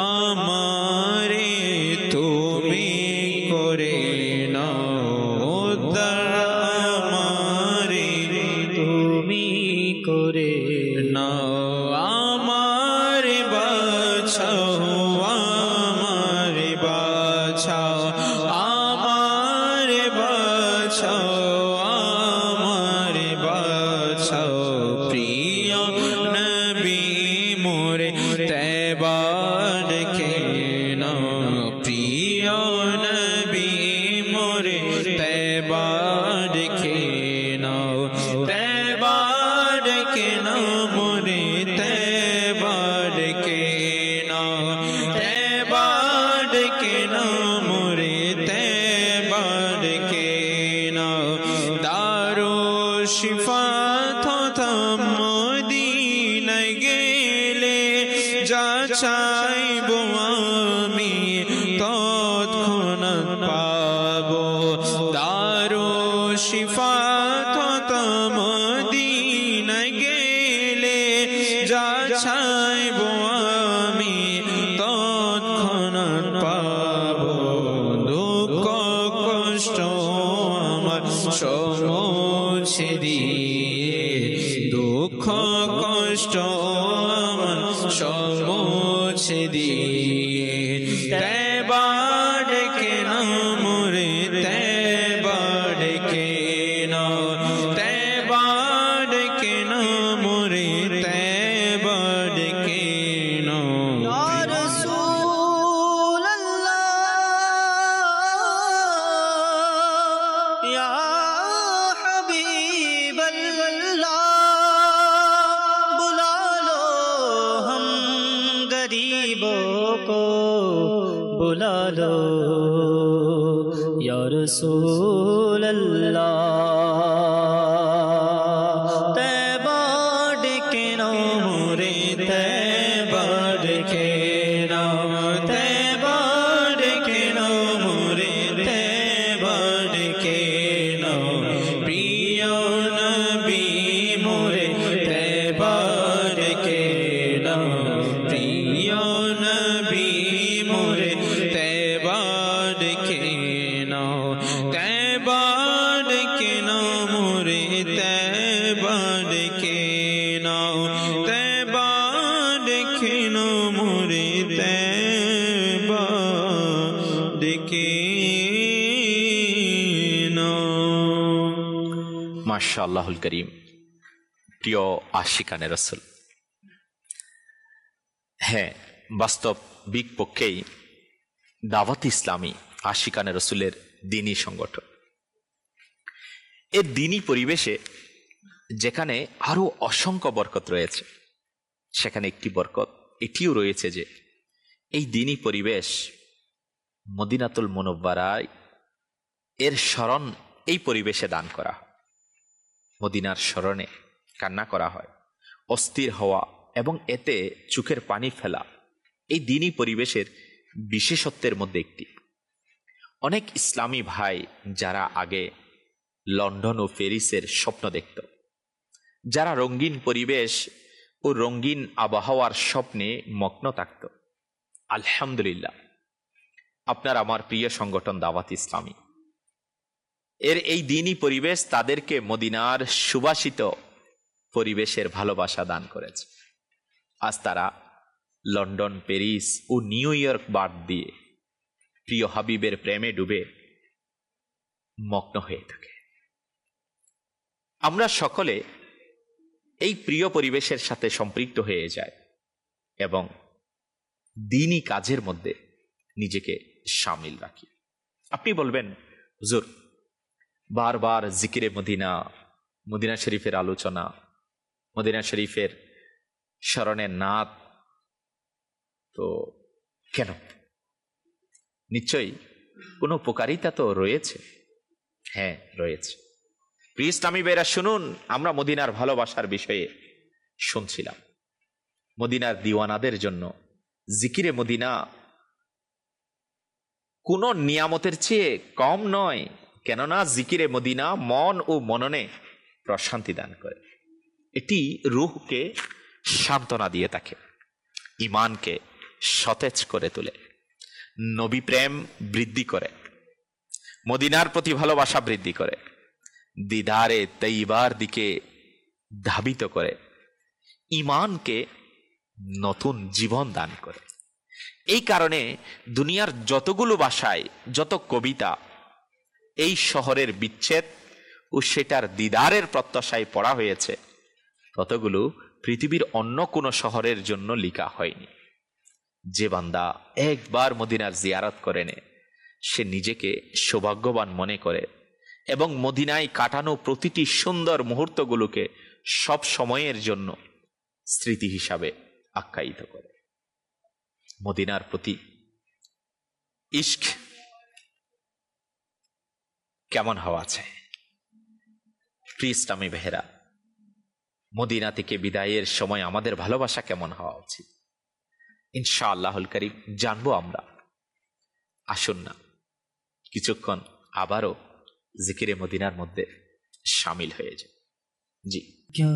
আমারে তুমি করে নাও উদ্ধার আমারে তুমি করে নাও আমারে বাছাও আমারে বাছাও আমারে বাছাও আমারে বাছাও প্রিয় নবী মোরে তৈবা ডেকে নাও প্রিয় নবী মোরে তৈবা ডেকে নাও তৈবা ডেকে নাও মোরে তৈবা ডেকে নাও তৈবা ডেকে নাও মোরে তৈবা ডেকে নাও দারু শিফা তথা মদিনায় গেলে যা চাইবো আমি তৎক্ষণাৎ পাবো শিফাত হতো মদিনা গেলে, যা চাইবো আমি তৎক্ষণাৎ পাবো। দুঃখ কষ্ট আমার সমুছে দিয়ে, দুঃখ কষ্ট আমার সমুছে দিয়ে, তওবা ডেকে নাও মোরে, তওবা ডেকে নাও, তওবা ডেকে নাও মোরে, তওবা ডেকে নাও। ইয়া রাসূলুল্লাহ, ইয়া হাবিবাল্লাহ, বুলা লো হাম গরিবों को, बुला लो या रसूल अल्लाह। तैबा डके नो मोरे, तैबा डके नाओ, तैबा डके नाओ मोरे, तैबा डके नाओ। प्रिय नबी मोरे, तैबा डके नाओ, प्रिय नबी मोरे, तैबा डके नाओ, तैबा डके नाओ मोरे, तैबा डके नाओ, तैबा डके नाओ मोरे, तैबा डके नाओ। মাশাআল্লাহুল করিম। প্রিয় আশিকানে রাসূল, হ্যাঁ, বাস্তবিক পক্ষেই দাওয়াত ইসলামী আশিকানে রাসূলের দ্বীনি সংগঠন। এর দ্বীনি পরিবেশে যেখানে আরো অসংখ্য বরকত রয়েছে, সেখানে একটি বরকত এটিও রয়েছে যে এই দ্বীনি পরিবেশ মদিনাতুল মুনাওয়ারায় এর স্মরণ এই পরিবেশে দান করা হয়। মদিনার স্মরণে কান্না করা হয়, অস্থির হওয়া এবং এতে চোখের পানি ফেলা এই দ্বীনি পরিবেশের বিশেষত্বের মধ্যে একটি। অনেক ইসলামী ভাই যারা আগে লন্ডন ও প্যারিসের স্বপ্ন দেখত, যারা রঙিন পরিবেশ ও রঙিন আবহাওয়ার স্বপ্নে মগ্ন থাকত, আলহামদুলিল্লাহ আপনার আমার প্রিয় সংগঠন দাওয়াত ইসলামী এর এই দ্বীনি পরিবেশ তাদেরকে মদিনার সুবাসিত পরিবেশের ভালোবাসা দান করেছে। আজ তারা লন্ডন, প্যারিস ও নিউ ইয়র্ক বাদ দিয়ে প্রিয় হাবিবের প্রেমে ডুবে মগ্ন হয়ে থাকে। আমরা সকলে এই প্রিয় পরিবেশের সাথে সম্পৃক্ত হয়ে যায় এবং দ্বীনি কাজের মধ্যে নিজেকে শামিল রাখি। আপনি বলবেন, হুজুর বারবার জিকিরে মদিনা, মদিনা শরীফের আলোচনা, মদিনা শরীফের স্মরণের নাত, তো কেন? নিশ্চয়ই কোনো উপকারিতা তো রয়েছে। হ্যাঁ, রয়েছে। প্রিয় ইসলামী ভাইরা শুনুন, আমরা মদিনার ভালোবাসার বিষয়ে শুনছিলাম। মদিনার দিওয়ানাদের জন্য জিকিরে মদিনা কোন নিয়ামতের চেয়ে কম নয়, কেননা জিকিরে মদিনা মন ও মননে প্রশান্তি দান করে। এটি রূহকে সান্ত্বনা দিয়ে থাকে, ইমানকে সতেজ করে তোলে, নবী প্রেম বৃদ্ধি করে, মদিনার প্রতি ভালোবাসা বৃদ্ধি করে, দিদারে তৈবার দিকে ধাবিত করে, ইমানকে নতুন জীবন দান করে। এই কারণে দুনিয়ার যতগুলো ভাষায় যত কবিতা এই শহরের বিচ্ছেদ ও সেটার দিদারের প্রত্যাশায় পড়া হয়েছে, ততগুলো পৃথিবীর অন্য কোনো শহরের জন্য লেখা হয়নি। যে বান্দা একবার মদিনার জিয়ারত করে নেয়, সে নিজেকে সৌভাগ্যবান মনে করে এবং মদিনায় কাটানো প্রতিটি সুন্দর মুহূর্তগুলোকে সব সময়ের জন্য স্মৃতি হিসাবে আখ্যায়িত করে। মদিনার প্রতি ইশক কেমন হওয়া চাই? প্রিয় ইসলামী ভাইরা, মদিনা থেকে বিদায়ের সময় আমাদের ভালোবাসা কেমন হওয়া উচিত? ইনশাআল্লাহুল কারীম জানবো আমরা। আসুন না কিছুক্ষণ আবারও জিকিরে মদিনার মধ্যে শামিল হয়ে যায়। জি। کیا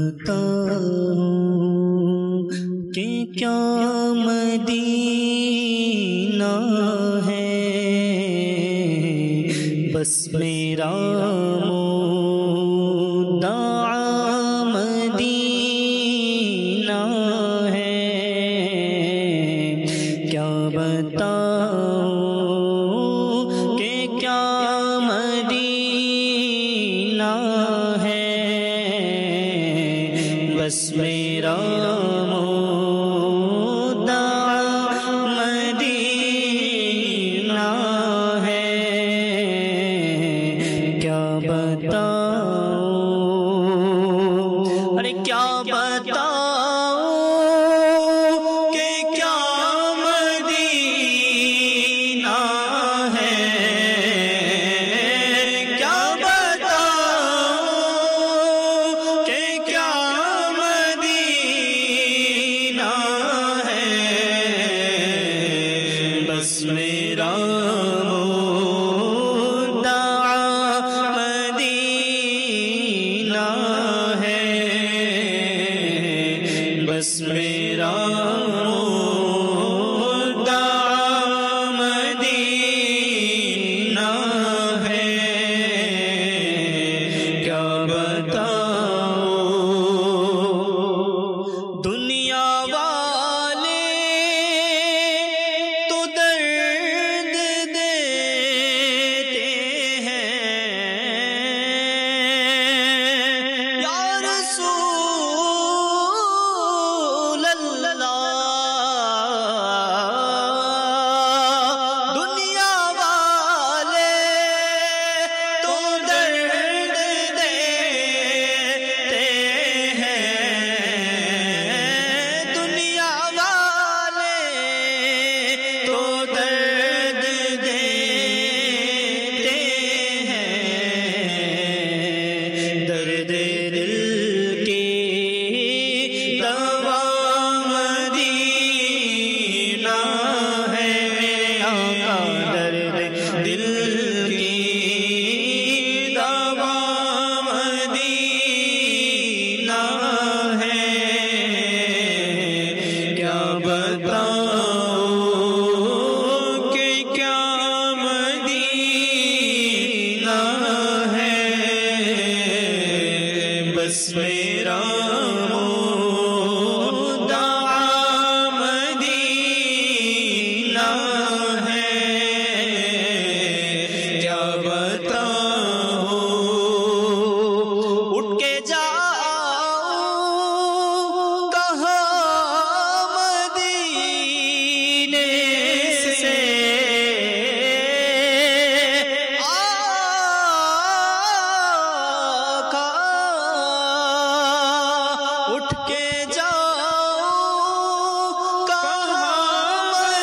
بتاؤں کہ کیا مدینہ ہے، بس میرا مدعا مدینہ ہے، کیا بتاؤں کہ کیا مدینہ ہے، بس میرا مدعا مدینہ ہے، کیا بتاؤں، ارے کیا بتاؤں کہ کیا مدینہ ہے، کیا بتاؤں کہ کیا مدینہ ہے، بس میرا مدعا مدینہ ہے، بس میرا مدعا مدینہ ہے، کیا بتاؤں دنیا والے تو درد دیتے ہیں، یا رسول اللہ، دنیا والے تو درد دیتے ہیں، دنیا والے تو درد دیتے ہیں، درد دل کی دوا مدینہ ہے، میرے آقا درد دل کی دوا مدینہ ہے، کیا بتاؤں کہ کیا مدینہ ہے، بس میرا مدعا مدینہ ہے، کیا بتاؤں اٹھ کے جاؤں کہاں مدینے سے، آقا اٹھ کے جاؤں کہاں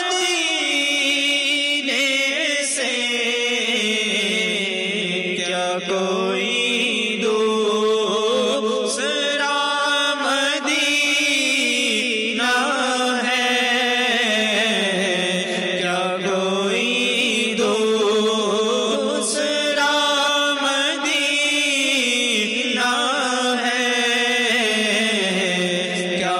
مدینے سے، کیا کوئی دوسرا مدینہ ہے، کیا کوئی دوسرا مدینہ ہے، کیا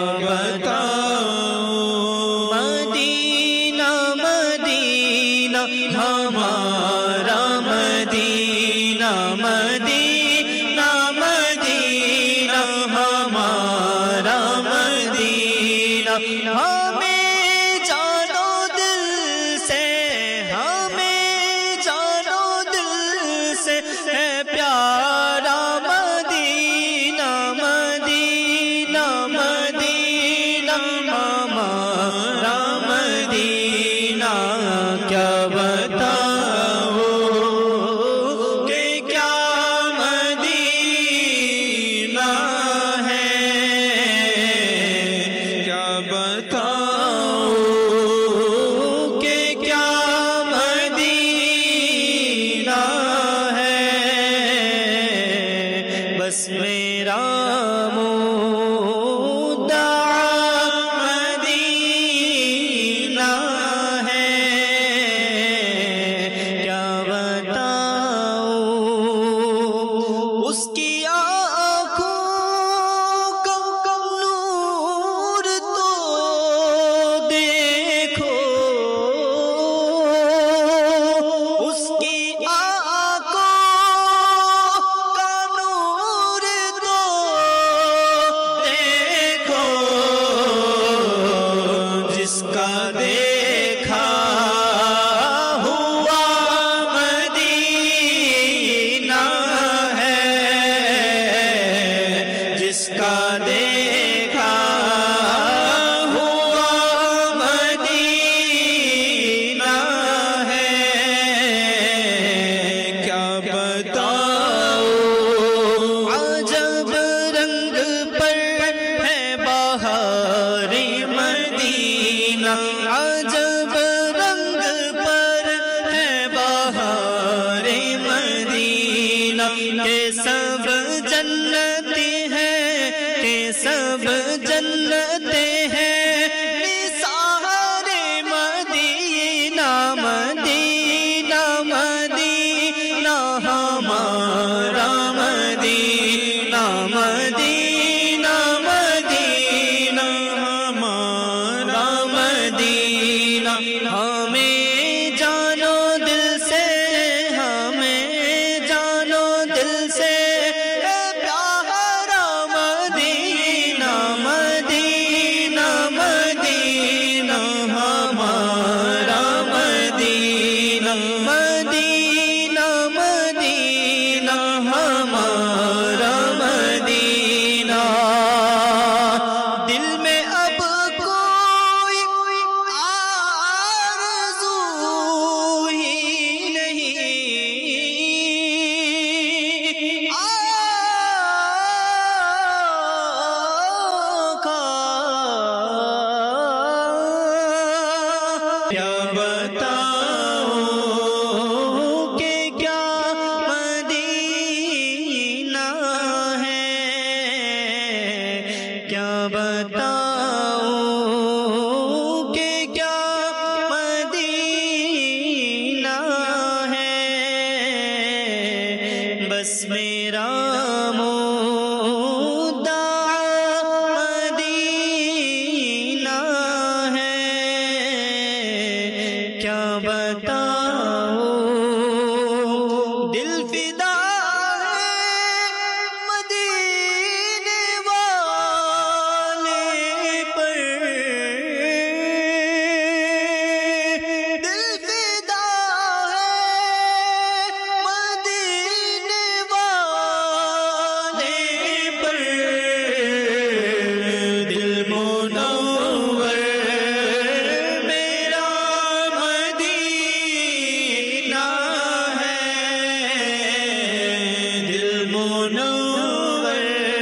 بتاؤں مدینہ مدینہ ہمارا مدینہ، مدینہ مدینہ ہمارا مدینہ، ہمیں جانو دل سے، ہمیں جانو دل سے ہے پیارا مدینہ، مدینہ مدینہ ہمارا مدینہ، کیا بتاؤں کہ کیا اس کی آنکھوں کا نور تو دیکھو، اس کی آنکھوں کا نور تو دیکھو، جس کا دیکھا ہوا مدینہ ہے، جس کا دیکھا ہوا مدینہ ہے، کیا بتاؤ عجب رنگ پر ہے بہار مدینہ، عجب رنگ پر ہے بہار مدینہ، کہ سب جنتی ہیں، کہ سب جنتے ہیں، نثار مدینہ مدینہ مدینہ ہمارا مدینہ مدینہ مدینہ ہمارا مدینہ، ہمیں جانو دل سے، ہمیں جانو دل سے اے پیارا مدینہ مدینہ مدینہ ہمارا مدینہ مدینہ مدینہ ہمارا مدینہ، دل میں اب کوئی آرزو ہی نہیں، آقا کیا بتاؤں کہ کیا مدینہ ہے، کیا بتاؤں کہ کیا مدینہ ہے، بس میرا مدعا مدینہ ہے، کیا بتاؤں دل فدا ہے مدینے والے پر، دل فدا ہے مدینے والے پر، دل منور میرا مدینہ ہے، دل منور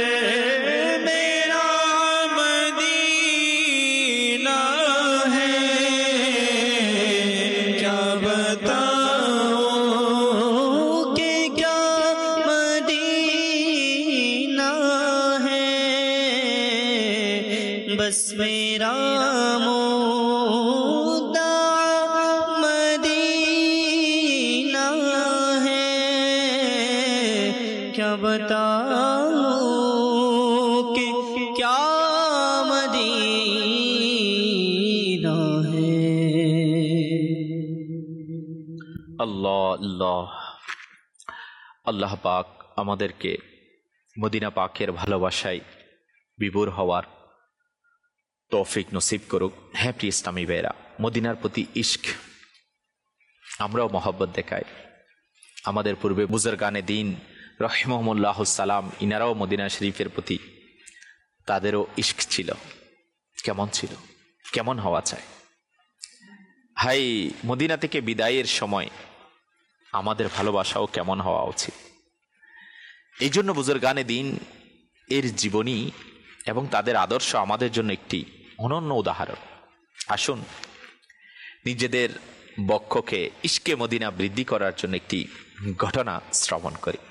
میرا مدینہ ہے، کیا بتاؤں کہ کیا مدینہ ہے، بس میرا مدعا مدینہ ہے، کیا بتاؤں کہ کیا مدینہ ہے۔ আল্লাহ আল্লাহ আল্লাহ পাক আমাদেরকে মদিনা পাকের ভালোবাসায় বিভোর হওয়ার তৌফিক নসিব করুক। হ্যাঁ প্রিয় ইসলামী ভাইয়েরা, মদিনার প্রতি ইশক আমরাও মহব্বত দেখাই। আমাদের পূর্বে বুজুর্গানে দিন রহিমহুল্লাহ সালাম, ইনারাও মদিনা শরীফের প্রতি তাদেরও ইশক ছিল। কেমন ছিল, কেমন হওয়া চাই? হাই, মদিনা থেকে বিদায়ের সময় আমাদের ভালোবাসাও কেমন হওয়া উচিত। এই জন্য বুজুর্গানে দিন এর জীবনী এবং তাদের আদর্শ আমাদের জন্য একটি অনন্য উদাহরণ। আসুন নিজেদের বক্ষকে ইশকে মদিনা বৃদ্ধি করার জন্য একটি ঘটনা শ্রবণ করি।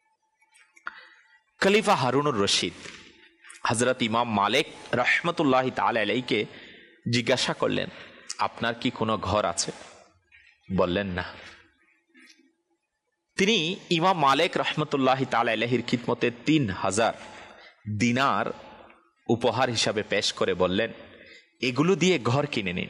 খলিফা হারুনুর রশিদ হযরত ইমাম মালিক রহমতুল্লাহ তাআলা আলাইহিকে জিজ্ঞাসা করলেন, আপনার কি কোনো ঘর আছে? বললেন না। তিনি ইমাম মালিক রহমতুল্লাহ তাআলা আলাইহির খিদমতে তিন হাজার দিনার উপহার হিসাবে পেশ করে বললেন, এগুলো দিয়ে ঘর কিনে নিন।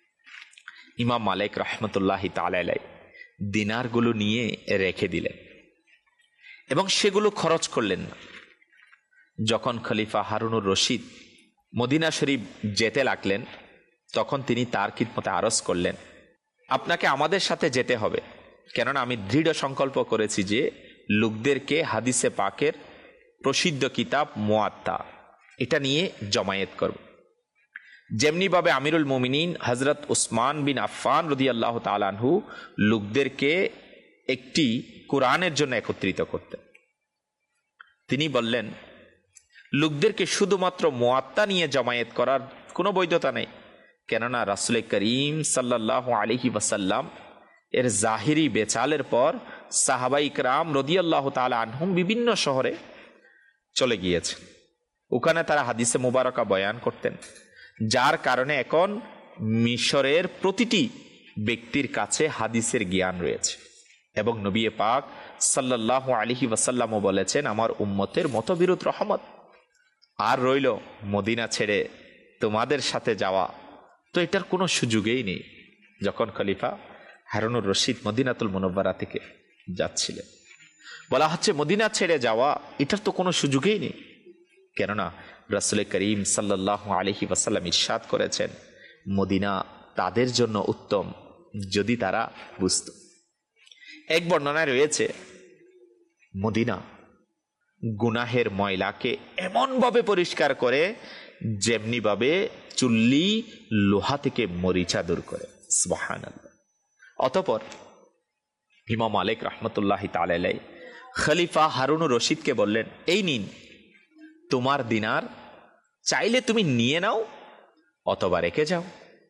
ইমাম মালিক রহমতুল্লাহ তাআলা আলাইহি দিনারগুলো নিয়ে রেখে দিলেন এবং সেগুলো খরচ করলেন না। যখন খলিফা হারুনুর রশিদ মদিনা শরীফ যেতে লাগলেন, তখন তিনি তার খিদমতে আরজ করলেন, আপনাকে আমাদের সাথে যেতে হবে, কেননা আমি দৃঢ় সংকল্প করেছি যে লোকদেরকে হাদিসে পাকের প্রসিদ্ধ কিতাব মুয়াত্তা এটা নিয়ে জমায়েত করব। যেমনিভাবে আমিরুল মুমিনিন হজরত উসমান বিন আফফান রাদিয়াল্লাহু তাআলা আনহু লোকদেরকে একটি কোরআনের জন্য একত্রিত করতেন। তিনি বললেন, লোকদেরকে শুধুমাত্র মুয়াত্তা নিয়ে জমায়েত করার কোনো বৈধতা নেই, কেননা রাসূল করিম সাল্লাল্লাহু আলাইহি ওয়াসাল্লাম এর জাহিরি বেচালের পর সাহাবাই ইকরাম রাদিয়াল্লাহু তাআলা আনহুম বিভিন্ন শহরে চলে গিয়েছেন। ওখানে তারা হাদিসে মুবারকা বয়ান করতেন, যার কারণে এখন মিশরের প্রতিটি ব্যক্তির কাছে হাদিসের জ্ঞান রয়েছে। এবং নবী পাক সাল্লাল্লাহু আলাইহি ওয়াসাল্লামও বলেছেন, আমার উম্মতের মতবিরোধ রহমত। আর রইল মদিনা ছেড়ে তোমাদের সাথে যাওয়া, তো এটার কোনো সুযোগই নেই। যখন খলিফা হারুনুর রশিদ মদিনাতুল মুনাওয়ারা থেকে যাচ্ছিলেন, বলা হচ্ছে মদিনা ছেড়ে যাওয়া এটার তো কোনো সুযোগই নেই, কেননা রাসূল করিম সাল্লাল্লাহু আলাইহি ওয়াসাল্লাম ইরশাদ করেছেন, মদিনা তাদের জন্য উত্তম যদি তারা বুঝত। এক বর্ণনায় রয়েছে, মদিনা গুনাহের ময়লাকে এমনভাবে পরিষ্কার করে যেমনিভাবে চুল্লি লোহা থেকে মরিচা দূর করে। সুবহানাল্লাহ। অতঃপর ইমাম মালিক রহমতুল্লাহ তাআলা আলাইহি খলিফা হারুনুর রশিদকে বললেন, এই নিন তোমার দিনার, চাইলে তুমি নিয়ে নাও অথবা রেখে যাও।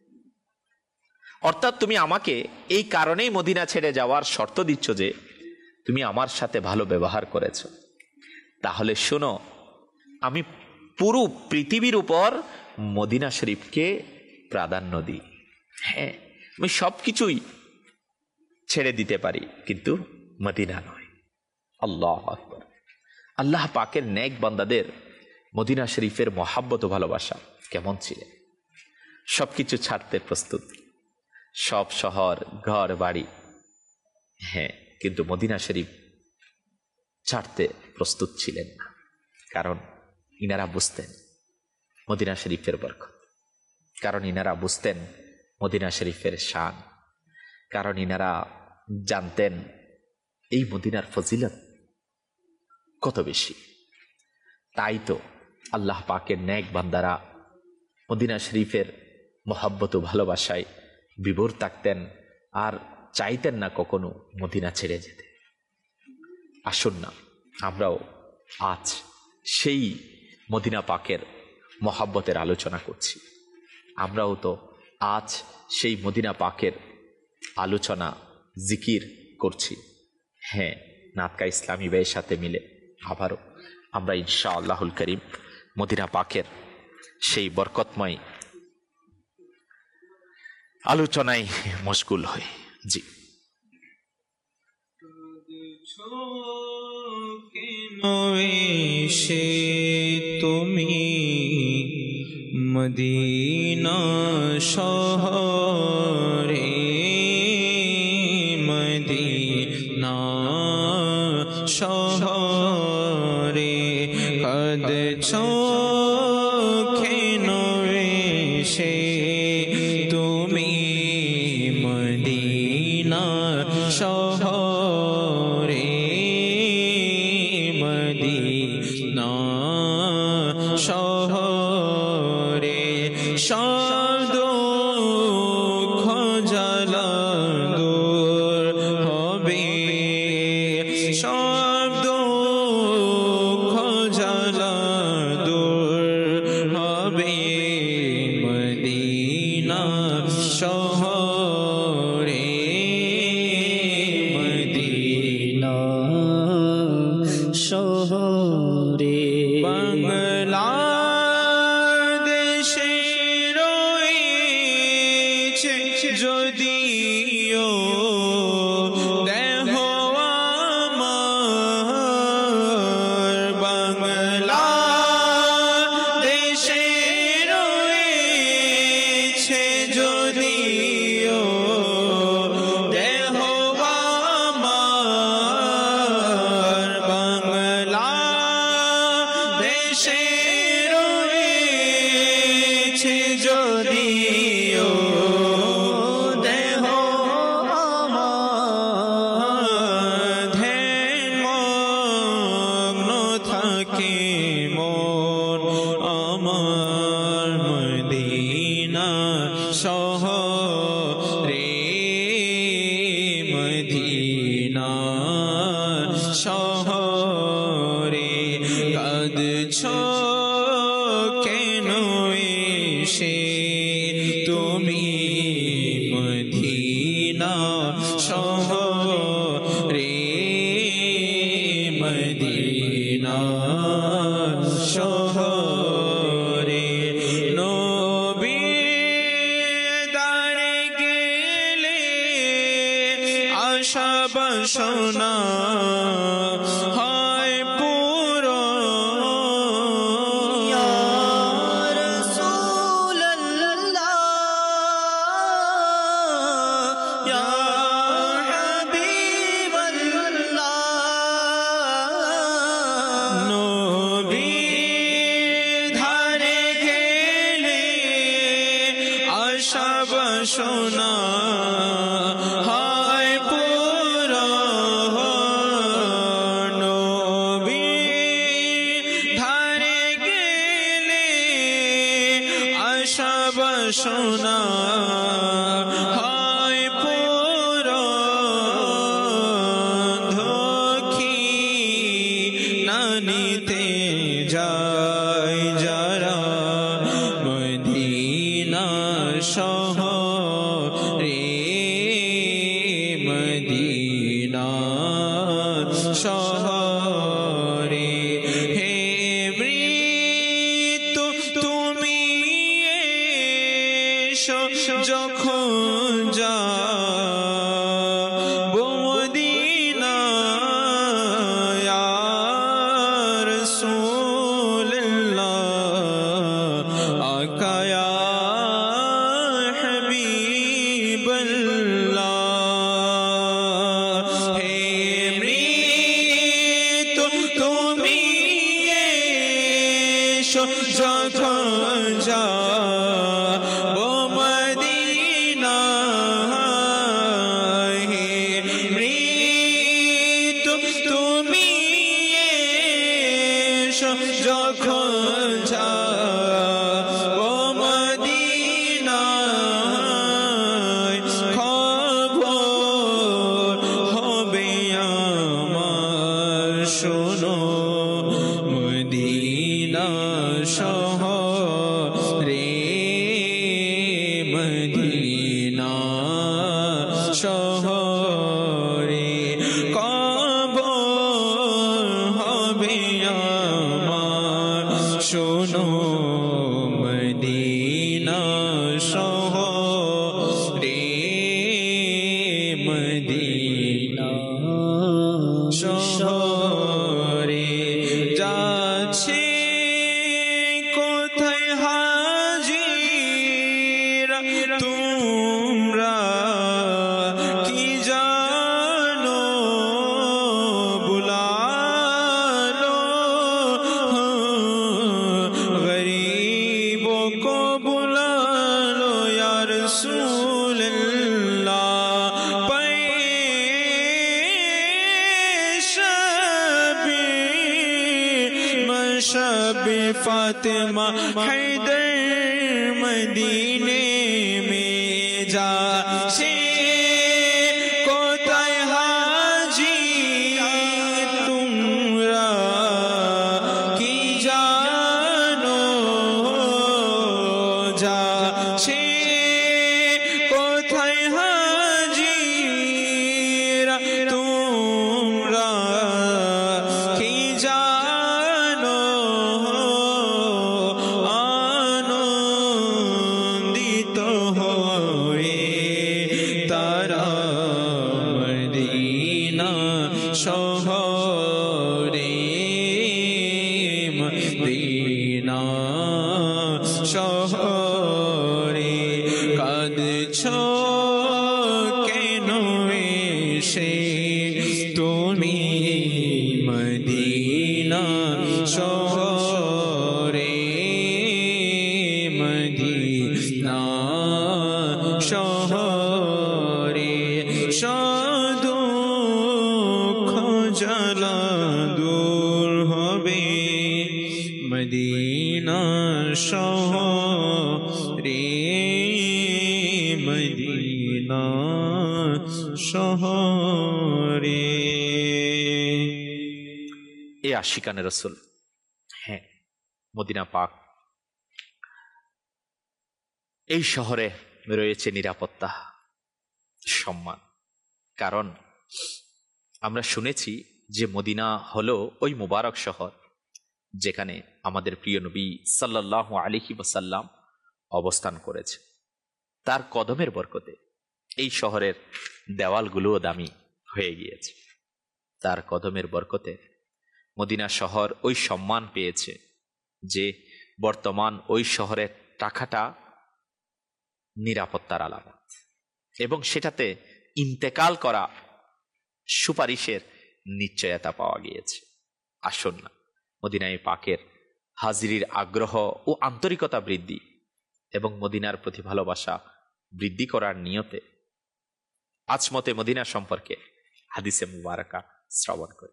অর্থাৎ তুমি আমাকে এই কারণেই মদিনা ছেড়ে যাওয়ার শর্ত দিচ্ছ যে তুমি আমার সাথে ভালো ব্যবহার করেছ। তাহলে শোনো, আমি পুরো পৃথিবীর উপর মদিনা শরীফকে প্রাধান্য দিই। হ্যাঁ, আমি সব কিছুই ছেড়ে দিতে পারি, কিন্তু মদিনা নয়। আল্লাহু আকবার। আল্লাহ পাকের নেক বান্দাদের মদিনা শরীফের মহাব্বত ও ভালোবাসা কেমন ছিলেন! সবকিছু ছাড়তে প্রস্তুত, সব শহর ঘর বাড়ি, হ্যাঁ, কিন্তু মদিনা শরীফ ছাড়তে প্রস্তুত ছিলেন না। কারণ ইনারা বুঝতেন মদিনা শরীফের বরকত, কারণ ইনারা বুঝতেন মদিনা শরীফের শান, কারণ ইনারা জানতেন এই মদিনার ফজিলত কত বেশি। তাই তো আল্লাহ পাকের নেক বান্দারা মদিনা শরীফের মহাব্বত ও ভালোবাসায় বিভোর থাকতেন আর চাইতেন না কখনো মদিনা ছেড়ে যেতে। আসুন না আমরাও আজ সেই মদিনা পাকের মহাব্বতের আলোচনা করছি। আমরাও তো আজ সেই মদিনা পাকের আলোচনা জিকির করছি। হ্যাঁ, নাতকা ইসলামী ভাইয়ের সাথে মিলে আবারও আমরা ইনশাআল্লাহুল করিম মদিনা পাকের সেই বরকতময় আলোচনায় মশগুল হই। জি, সে তুমি মদিনা শহরে, মদিনা শহরে কাঁদছ কেন সে তুমি মদিনা শহরে, মদিনা শহরে সব দুঃখ জ্বালা দূর হবে, সব দুঃখ জ্বালা দূর হবে, মদিনা শহরে, মদিনা শহরে বাংলাদেশে রয়েছে যদিও দেহ মদিনা শহরে নবী দারে গেলে আশা বাসনা হয় পুরো সোনা হয় পুরো নবী ধারে গেলে আশা বাসনা হয় পুরো ধোখি নানিতে যায় যারা মদিনা শহরে মদিনা শহরে হে মৃত্যু তুমি এসো যখন যাবো মদিনা ইয়া রাসূলুল্লাহ আকা যখন যাবো মদিনা হে মৃত্যু তুমি এসো যখন যাবো মদিনা খবর হবে আমার শোনো মদিনা শহরে মদিনা শহরে কবর হবে আমার শোনো মদিনা শহরে মদিনা শহরে যাচ্ছে তোমরা কি জানো বুলালো গরিবো কো বুলালো ইয়া রাসূলুল্লাহ পেশাবি মশাবি ফাতিমা হায়দার মদিনে যা সে কোথায় হাজি তোমরা কি জানো যা সে কোথায় হাজি তোমরা কি জানো আনন্দিত হয়ে তারা মদিনা শহরে মদিনা শহরে কাঁদছ কেন এসে তুমি মদিনা শহরে মদিনা শহরে দুঃখ জ্বালা দূর হবে মদিনা শহরে মদিনা শহরে। এ আশিকানে রসুল, হ্যাঁ মদিনা পাক, এই শহরে রয়েছে নিরাপত্তা, সম্মান। কারণ আমরা শুনেছি যে মদিনা হলো ওই মুবারক শহর যেখানে আমাদের প্রিয় নবী সাল্লাল্লাহু আলাইহি ওয়াসাল্লাম অবস্থান করেছে। তার কদমের বরকতে এই শহরের দেওয়ালগুলোও দামি হয়ে গিয়েছে। তার কদমের বরকতে মদিনা শহর ওই সম্মান পেয়েছে যে বর্তমান ওই শহরের টাকাটা নিরাপত্তার আলামত, এবং সেটাতে ইন্তেকাল করা সুপারিশের নিশ্চয়তা পাওয়া গিয়েছে। আসুন না মদিনায় পাকের হাজিরির আগ্রহ ও আন্তরিকতা বৃদ্ধি এবং মদিনার প্রতি ভালোবাসা বৃদ্ধি করার নিয়তে আজমতে মদিনা সম্পর্কে হাদিসে মুবারাকা শ্রবণ করি।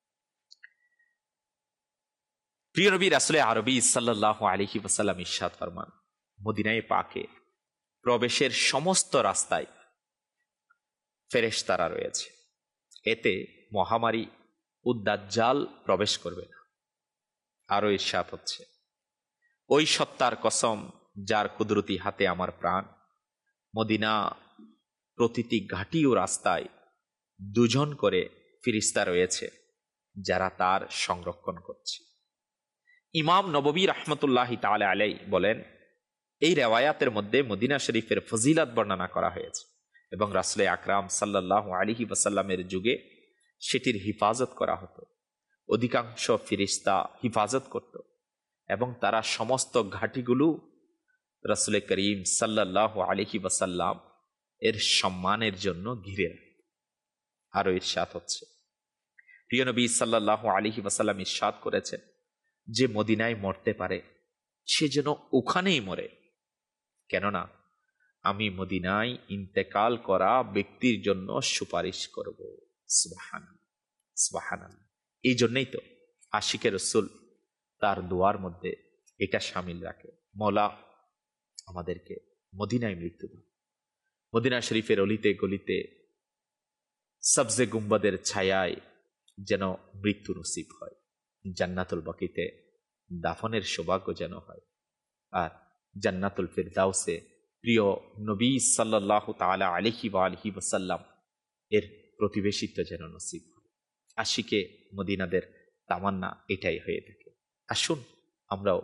প্রিয় নবী রাসূলে আরবী সাল্লাল্লাহু আলাইহি ওয়াসাল্লাম ইরশাদ ফরমান, মদিনায় পাকে প্রবেশের সমস্ত রাস্তায় ফেরেশতারা রয়েছে, এতে মহামারী ও দাজ্জাল প্রবেশ করবে না। আরো ইরশাদ হচ্ছে, ওই সত্তার কসম যার কুদরতি হাতে আমার প্রাণ, মদিনা প্রতিটি ঘাটি ও রাস্তায় দুজন করে ফেরেশতা রয়েছে যারা তার সংরক্ষণ করছে। ইমাম নববী রাহমাতুল্লাহি তাআলা আলাইহি বলেন, এই রিওয়ায়াতের মধ্যে মদিনা শরীফের ফজিলত বর্ণনা করা হয়েছে এবং রাসূল আকরাম সাল্লাল্লাহু আলাইহি ওয়াসাল্লামের যুগে সেটির হিফাজত করা হতো। অধিকাংশ ফেরেশতা হিফাজত করত এবং তারা সমস্ত ঘাটিগুলো রাসূল করিম সাল্লাল্লাহু আলাইহি ওয়াসাল্লাম এর সম্মানের জন্য ঘিরে রাখত। আরো ইরশাদ হচ্ছে, প্রিয় নবী সাল্লাল্লাহু আলাইহি ওয়াসাল্লাম ইরশাদ করেছেন, যে মদিনায় মরতে পারে সে যেন ওখানেই মরে, কেননা আমি মদিনায় ইন্তেকাল করা ব্যক্তির জন্য সুপারিশ করব। সুবহানাল্লাহ, সুবহানাল্লাহ। এই জন্যই তো আশিকে রসুল তার দোয়ার মধ্যে এটা শামিল রাখে, মওলা আমাদেরকে মদিনায় মৃত্যু দাও, মদিনা শরীফের অলিতে গলিতে সবজে গুম্বাদের ছায়ায় যেন মৃত্যু নসিব হয়, জান্নাতুল বাকিতে দাফনের সৌভাগ্য যেন হয়, আর জান্নাতুল ফিরদাউসে প্রিয় নবী সাল্লাল্লাহু তাআলা আলাইহি ওয়া আলিহি ওয়াসাল্লাম এর প্রতিবেশিত্ব যেন নসিব হয়। আশিকে মদিনাদের তামান্না এটাই হয়ে থাকে। আসুন আমরাও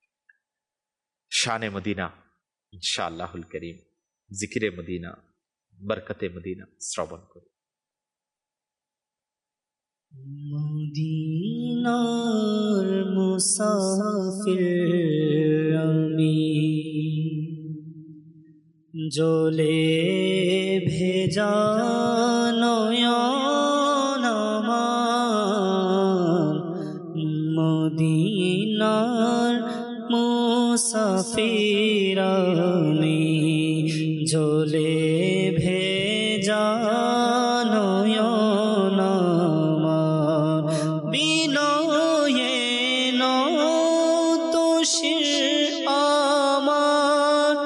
শানে মদিনা ইনশাআল্লাহুল করিম, জিকিরে মদিনা, বরকতে মদিনা শ্রবণ করি। মদিনার মুসাফির আমি, জলে ভেজা নয়ন আমার, মদিনার মুসাফির আমি, জলে ভেজা নয়ন আমার, বিনয়ে নত শির আমার,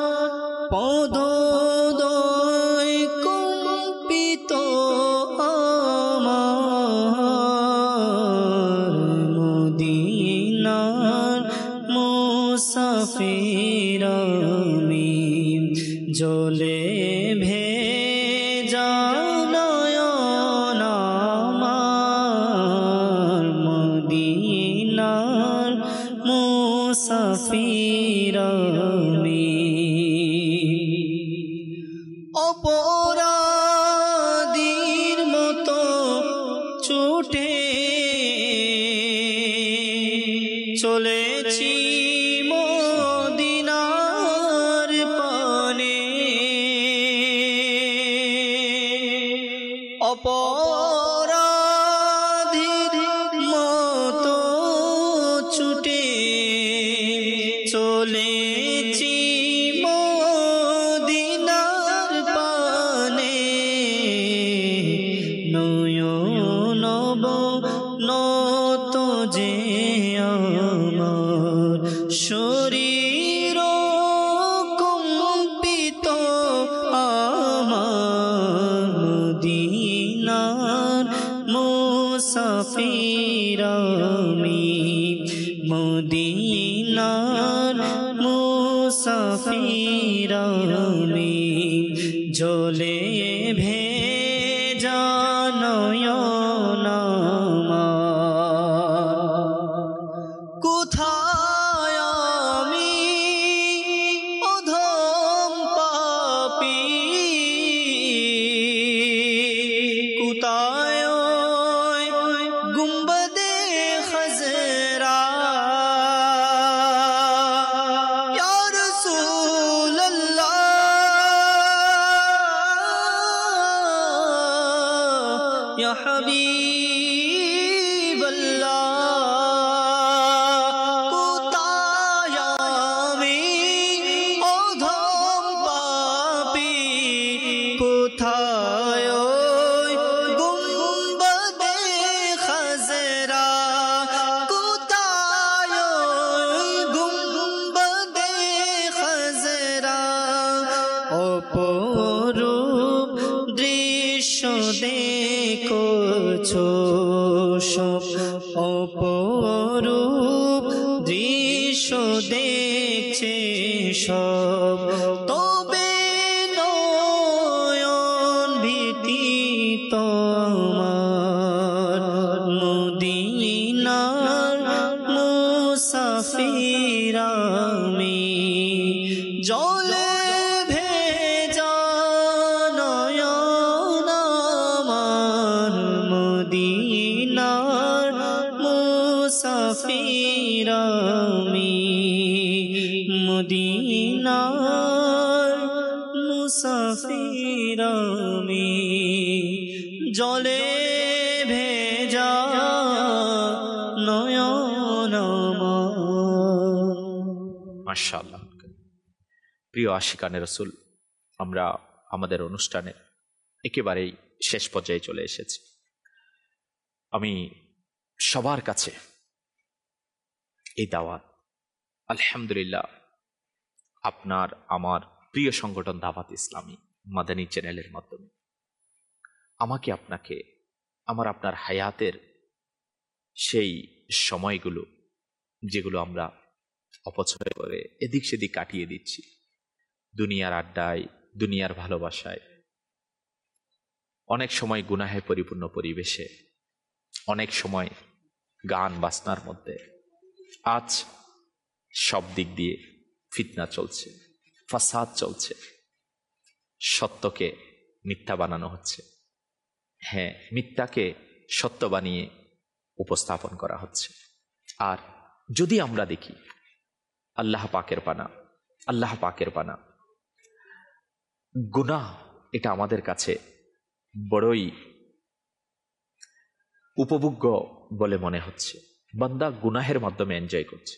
পদোদয় কম্পিত আমার, মদিনার মুসাফির আমি, জলে ভেজা নয়ন আমার, মদিনার মুসাফির আমি। অপরাধীর মতো ছুটে চলেছি মদিনার পানে, অপরাধীর মতো ছুটে চলেছি মদিনার পানে, নয়ন নত যে আমার, শরীর কম্পিত আমার, মদিনার মুসাফির আমি, মদিনার মুসাফির আমি, জলে ভেজা নয়ন হাবিবাল্লাহ কোথায় আমি অধম পাপী কোথায় ওই গুম্বদে খাজরা কোথায় ওই গুম্বদে খাজরা অপরূপ দৃশ্য দেখছো সব অপরূপ দৃশ্য দেখছে সব তবে নয়ন ভীতিত আমার মদিনার মুসাফির আমি জলে ভেজা নয়ন আমার মদিনার মুসাফির আমি মদিনার মুসাফির আমি জলে ভেজা নয়ন আমার। মাশাআল্লাহ। প্রিয় আশিকানে রসুল, আমরা আমাদের অনুষ্ঠানে একেবারেই শেষ পর্যায়ে চলে এসেছি। আমি সবার কাছে এই দাওয়াত, আলহামদুলিল্লাহ, আপনার আমার প্রিয় সংগঠন দাওয়াত ইসলামী মাদানী চ্যানেলের মাধ্যমে আমাকে আপনাকে আমার আপনার হায়াতের সেই সময়গুলো যেগুলো আমরা অপচয় করে এদিক সেদিক কাটিয়ে দিচ্ছি, দুনিয়ার আড্ডায়, দুনিয়ার ভালোবাসায়, অনেক সময় গুনাহে পরিপূর্ণ পরিবেশে, অনেক সময় গান বাজনার মধ্যে, আজ সব দিক দিয়ে ফিতনা চলছে, ফাসাদ চলছে, সত্যকে মিথ্যা বানানো হচ্ছে, হ্যাঁ মিথ্যাকে সত্য বানিয়ে উপস্থাপন করা হচ্ছে। আর যদি আমরা দেখি আল্লাহ পাকের পানা, আল্লাহ পাকের পানা গুনাহ, এটা আমাদের কাছে বড়ই উপভোগ্য বলে মনে হচ্ছে। বান্দা গুনাহের মাধ্যমে এনজয় করছে।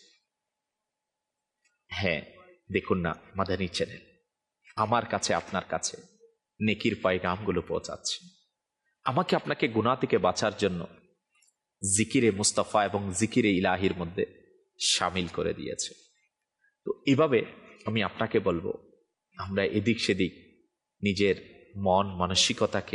হ্যাঁ দেখুন না, মাদানী চ্যানেল আমার কাছে আপনার কাছে নেকির পয়গামগুলো পৌঁছাচ্ছে। আমাকে আপনাকে গুনাহ থেকে বাঁচার জন্য জিকিরে মুস্তাফা এবং জিকিরে ইলাহির মধ্যে শামিল করে দিয়েছে। তো এভাবে আমি আপনাকে বলবো, আমরা এদিক সেদিক নিজের মন মানসিকতাকে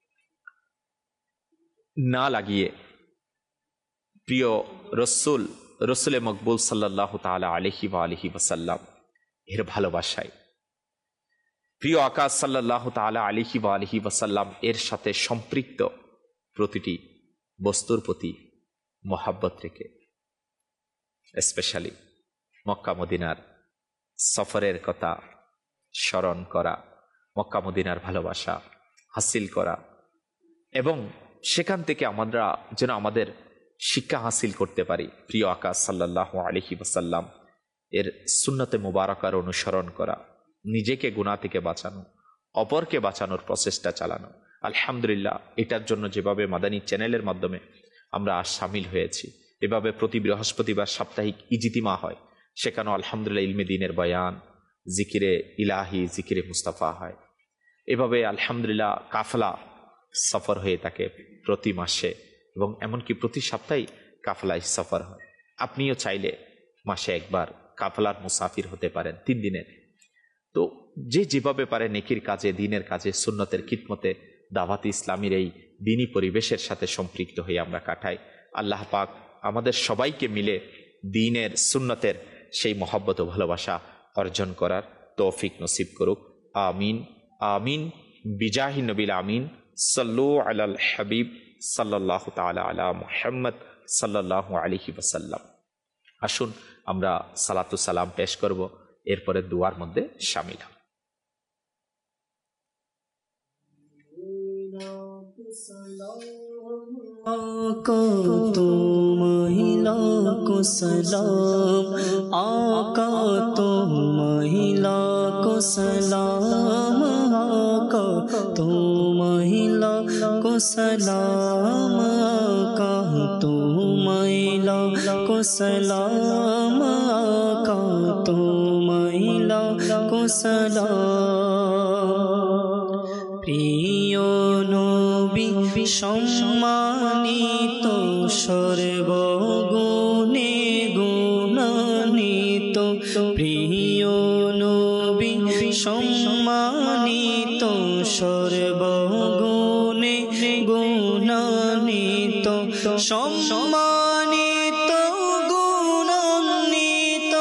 না লাগিয়ে প্রিয় রসুল রসুলে মকবুল সাল্লাল্লাহু তাআলা আলাইহি ওয়া আলিহি ওয়াসাল্লাম এর ভালোবাসায়, প্রিয় আকাশ সাল্লাল্লাহু তাআলা আলাইহি ওয়া আলিহি ওয়াসাল্লাম এর সাথে সম্পৃক্ত প্রতিটি বস্তুর প্রতি মোহাব্বত রেখে, স্পেশালি মক্কা মদিনার সফরের কথা স্মরণ করা, মক্কা মদিনার ভালোবাসা হাসিল করা এবং সেখান থেকে আমরা যেন আমাদের শিক্ষা হাসিল করতে পারি। প্রিয় আকাশ সাল্লাল্লাহু আলাইহি ওয়াসাল্লাম এর সুন্নতে মুবারাকার অনুসরণ করা, নিজেকে গুনাহ থেকে বাঁচানো, অপরকে বাঁচানোর প্রচেষ্টা চালানো। আলহামদুলিল্লাহ, এটার জন্য যেভাবে মাদানী চ্যানেলের মাধ্যমে আমরা আজ সামিল হয়েছি, এভাবে প্রতি বৃহস্পতিবার সাপ্তাহিক ইজিতিমা হয়, সেখানেও আলহামদুলিল্লাহ ইলমে দ্বীনের বয়ান, জিকিরে ইলাহি, জিকিরে মুস্তাফা হয়। এভাবে আলহামদুলিল্লাহ কাফলা সফর হয়ে থাকে প্রতি মাসে এবং এমনকি প্রতি সপ্তাহে কাফলায় সফর হয়। আপনিও চাইলে মাসে একবার কাফলার মুসাফির হতে পারেন তিন দিনের। তো যে যেভাবে পারে নেকির কাজে, দিনের কাজে, সুন্নতের খিদমতে, দাওয়াত ইসলামীর এই দিনী পরিবেশের সাথে সম্পৃক্ত হয়ে আমরা কাটাই। আল্লাহ পাক আমাদের সবাইকে মিলে দিনের সুন্নতের সেই মহব্বত ও ভালোবাসা অর্জন করার তৌফিক নসিব করুক। আমিন আমিন বিজাহি নবিল আমিন। সাল্লু আলাল হাবিব সাল্লাল্লাহু তাআলা আলা মুহাম্মদ সাল্লাল্লাহু আলাইহি ওয়াসাল্লাম। আসুন আমরা সালাতু সালাম পেশ করব, এরপরে দুয়ার মধ্যে শামিল হব। तो महिला को सलाम, आका तो महिला को सलाम, आका तो महिला को লাখো সালাম আকা তোমায় লাখো সালাম আকা তোমায় লাখো সালাম প্রিয় নবী সম্মানিত সর্বগুণে গুণান্বিত প্রিয় নবী সম্মানিত সর্বগুণে গুণান্বিত সম্মানিত গুণান্বিত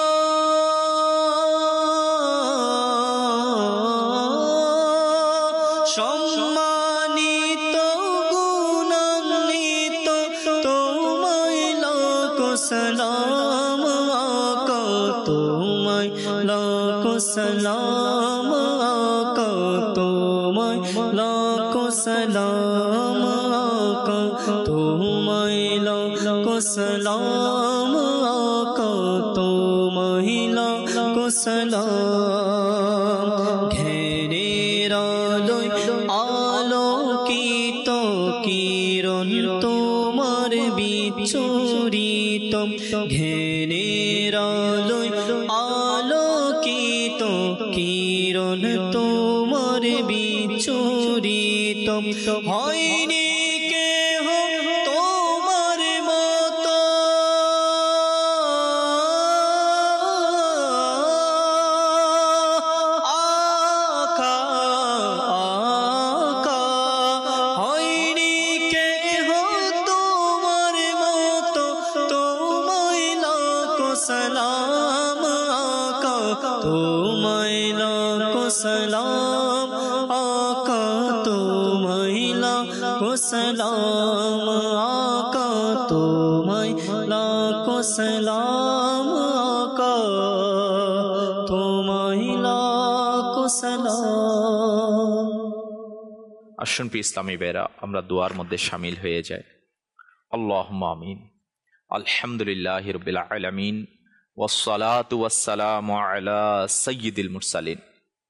সম্মানিত গুণান্বিত তোমায় লাখো সালাম আকা তোমায় লাখো সালাম আকা তোমায় লাখো সালাম আকা তোমায় লাখো সালাম আকা তোমায় লাখো সালাম ঘেরের আলোয় আলোকিত কিরণ তোমার বিচরিত ঘেরের আলোয় আলোকিত কিরণ তোমার বিচরিত হয়নি কেহ তোমার মতো আকা আকা হয়নি কেহ তোমার মতো তোমায় লাখো সালাম আকা তোমায় লাখো সালাম আকা তোমায় লাখো সালাম আকা তোমায় লাখো সালাম আকা তোমায় লাখো সালাম। আসুন প্রিয় ইসলামী বেরা আমরা দোয়ার মধ্যে শামিল হয়ে যাই। আল্লাহুম্মা আমিন। আলহামদুলিল্লাহি রাব্বিল আলামিন ওয়াসসালাতু ওয়াসসালামু আলা সাইয়্যিদিল মুরসালিন।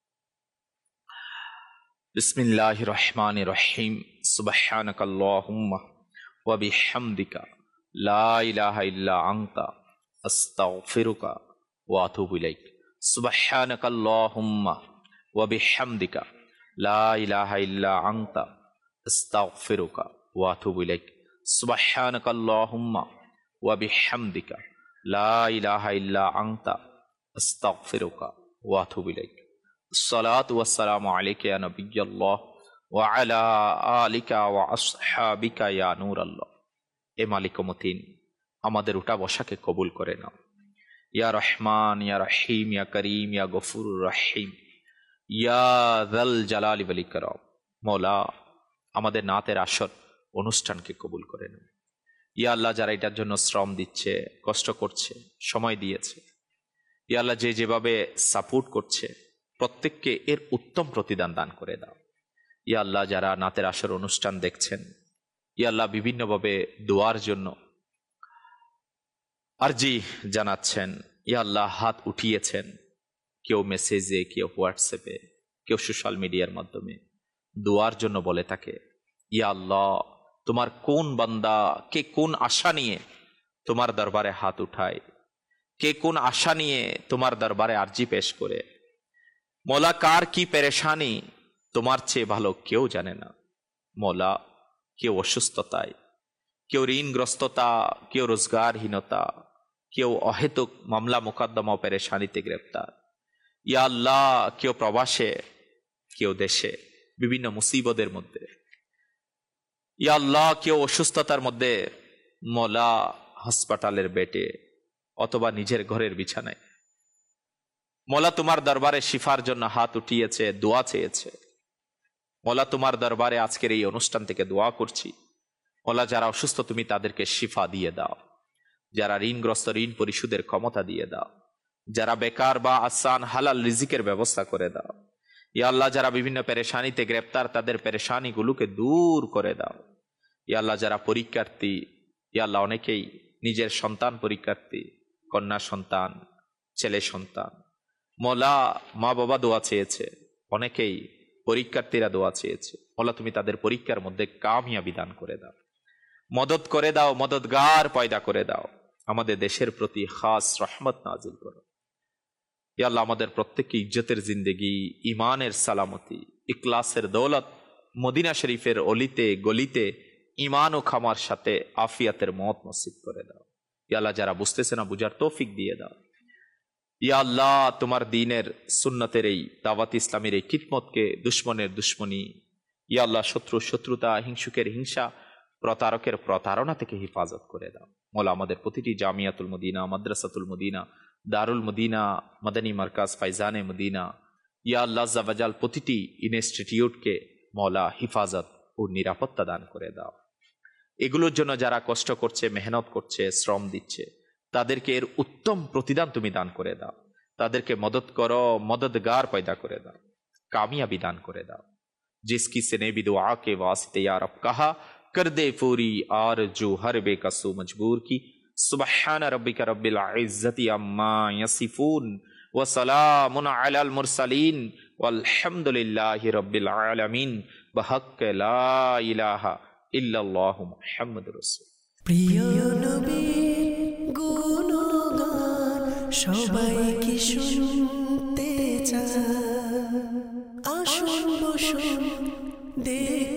বিসমিল্লাহির রহমানির রহিম। সুবহানাকাল্লাহুম্মা ওয়া বিহামদিকা লা ইলাহা ইল্লা আনতা আস্তাগফিরুকা ওয়া আতুবু ইলাইক। সুবহানাকাল্লাহুম্মা ওয়া বিহামদিকা লা ইলাহা ইল্লা আনতা আস্তাগফিরুকা ওয়া আতুবু ইলাইক। সুবহানাকাল্লাহুম্মা ওয়া বিহামদিকা লা ইলাহা ইল্লা আনতা আস্তাগফিরুকা ওয়া আতুবু ইলাইক। আসসালাতু ওয়াসসালামু আলাইকা ইয়া নবিয়্যাল্লাহ ওয়া আলা আলিকা ওয়া আসহাবিকা ইয়া নূরাল্লাহ। এ মালিক মুতিন আমাদের উঠা বসাকে কবুল করে নাও। ইয়া রহমান ইয়া রহিম ইয়া করিম ইয়া গফুরুর রহিম ইয়া যাল জালালি ওয়াল ইকরাম। মওলা আমাদের নাতের আসর অনুষ্ঠানকে কবুল করে নাও। ইয়া আল্লাহ যারা এটার জন্য শ্রম দিচ্ছে, কষ্ট করছে, সময় দিয়েছে, ইয়া আল্লাহ যে যেভাবে সাপোর্ট করছে প্রত্যেককে এর উত্তম প্রতিদান দান করে দাও। ইয়া আল্লাহ যারা নাতের আসর অনুষ্ঠান দেখছেন, ইয়া আল্লাহ বিভিন্নভাবে দোয়ার জন্য আরজি জানাচ্ছেন, ইয়া আল্লাহ হাত উঠিয়েছেন, কেউ মেসেজে, কেউ হোয়াটসঅ্যাপে, কেউ সোশ্যাল মিডিয়ার মাধ্যমে দোয়ার জন্য বলে থাকে, ইয়া আল্লাহ তোমার কোন বান্দা কে কোন আশা নিয়ে তোমার দরবারে হাত উঠায়, কে কোন আশা নিয়ে তোমার দরবারে আরজি পেশ করে। মৌলা কার কি পেরেশানি তোমার চেয়ে ভালো কেউ জানে না। মৌলা কেউ অসুস্থতায়, কেউ ঋণগ্রস্ততা, কেউ রোজগারহীনতা, কেউ অহেতুক মামলা মোকদ্দমা ও পেরেশানিতে গ্রেপ্তার। ইয়া আল্লাহ কেউ প্রবাসে, কেউ দেশে বিভিন্ন মুসিবতের মধ্যে। ইয়া আল্লাহ কেউ অসুস্থতার মধ্যে, মৌলা হাসপাতালের বেডে অথবা নিজের ঘরের বিছানায়। মৌলা তোমার দরবারে শিফার জন্য হাত উঠিয়েছে, দোয়া চেয়েছে। মৌলা তোমার দরবারে আজকের এই অনুষ্ঠান থেকে দোয়া করছি, মৌলা যারা অসুস্থ তুমি তাদেরকে শিফা দিয়ে দাও, যারা ঋণগ্রস্ত ঋণ পরিশোধের ক্ষমতা দিয়ে দাও, যারা বেকার বা আসান হালাল রিজিকের ব্যবস্থা করে দাও। ইয়া আল্লাহ যারা বিভিন্ন পেরেশানিতে গ্রেপ্তার তাদের পেরেশানিগুলোকে দূর করে দাও। ইয়া আল্লাহ যারা পরীক্ষার্থী, ইয়া আল্লাহ অনেকেই নিজের সন্তান পরীক্ষার্থী, কন্যা সন্তান, ছেলে সন্তান, মৌলা মা বাবা দোয়া চেয়েছে, অনেকেই পরীক্ষার্থীরা দোয়া চেয়েছে, আল্লাহ তুমি তাদের পরীক্ষার মধ্যে কামিয়াবি দান করে দাও, মদত করে দাও, মদতগার পয়দা করে দাও, আমাদের দেশের প্রতি খাস রহমত নাজিল করো। ইয়া আল্লাহ আমাদের প্রত্যেককে ইজ্জতের জিন্দেগি, ইমানের সালামতি, ইখলাসের দৌলত, মদিনা শরীফের অলিতে গলিতে ইমান ও খামার সাথে আফিয়াতের মত নসিব করে দাও। ইয়া আল্লাহ যারা বুঝতেছে না বুঝার তৌফিক দিয়ে দাও। ইয়া আল্লাহ তোমার দ্বীনের সুন্নতের এই দাওয়াত ইসলামের এই খিদমতকে দুশ্মনের দুশ্মনী, ইয়া আল্লাহ শত্রু শত্রুতা, হিংসুকের হিংসা, প্রতারকের প্রতারণা থেকে হেফাজত করে দাও। মোলা আমাদের প্রতিটি জামিয়াতুল মদিনা, মাদ্রাসাতুল মদিনা, দারুল মদিনা, মাদানী মার্কাজ, ফাইজানে মদিনা, ইয়া আল্লাহ জাওয়াজাল প্রতিটি ইনস্টিটিউটকে মৌলা হিফাজত ও নিরাপত্তা দান করে দাও। এগুলোর জন্য যারা কষ্ট করছে, মেহনত করছে, শ্রম দিচ্ছে, তাদেরকে এর উত্তম প্রতিদান তুমি দান করে দাও। তাদেরকে মদত করো, মদদগার পয়দা করে দাও, কামিয়াবি দান করে দাও। जिसकी सने भी दुआ के वास्ते या रब कहा कर दे पूरी आरज़ू हर बेकसू मजबूर की। सुबहान रब्बिका रब्बिल इज्जति अम्मा यसिफून व सलामुन अलल मुरसलीन वल्हम्दुलिल्लाहि रब्बिल आलमीन बहक़ ला इलाहा इल्लल्लाहु मुहम्मदुर रसूल। প্রিয় নবীর গুণগান সবাই কি শুনতে চায়? আসুন বসুন দেখ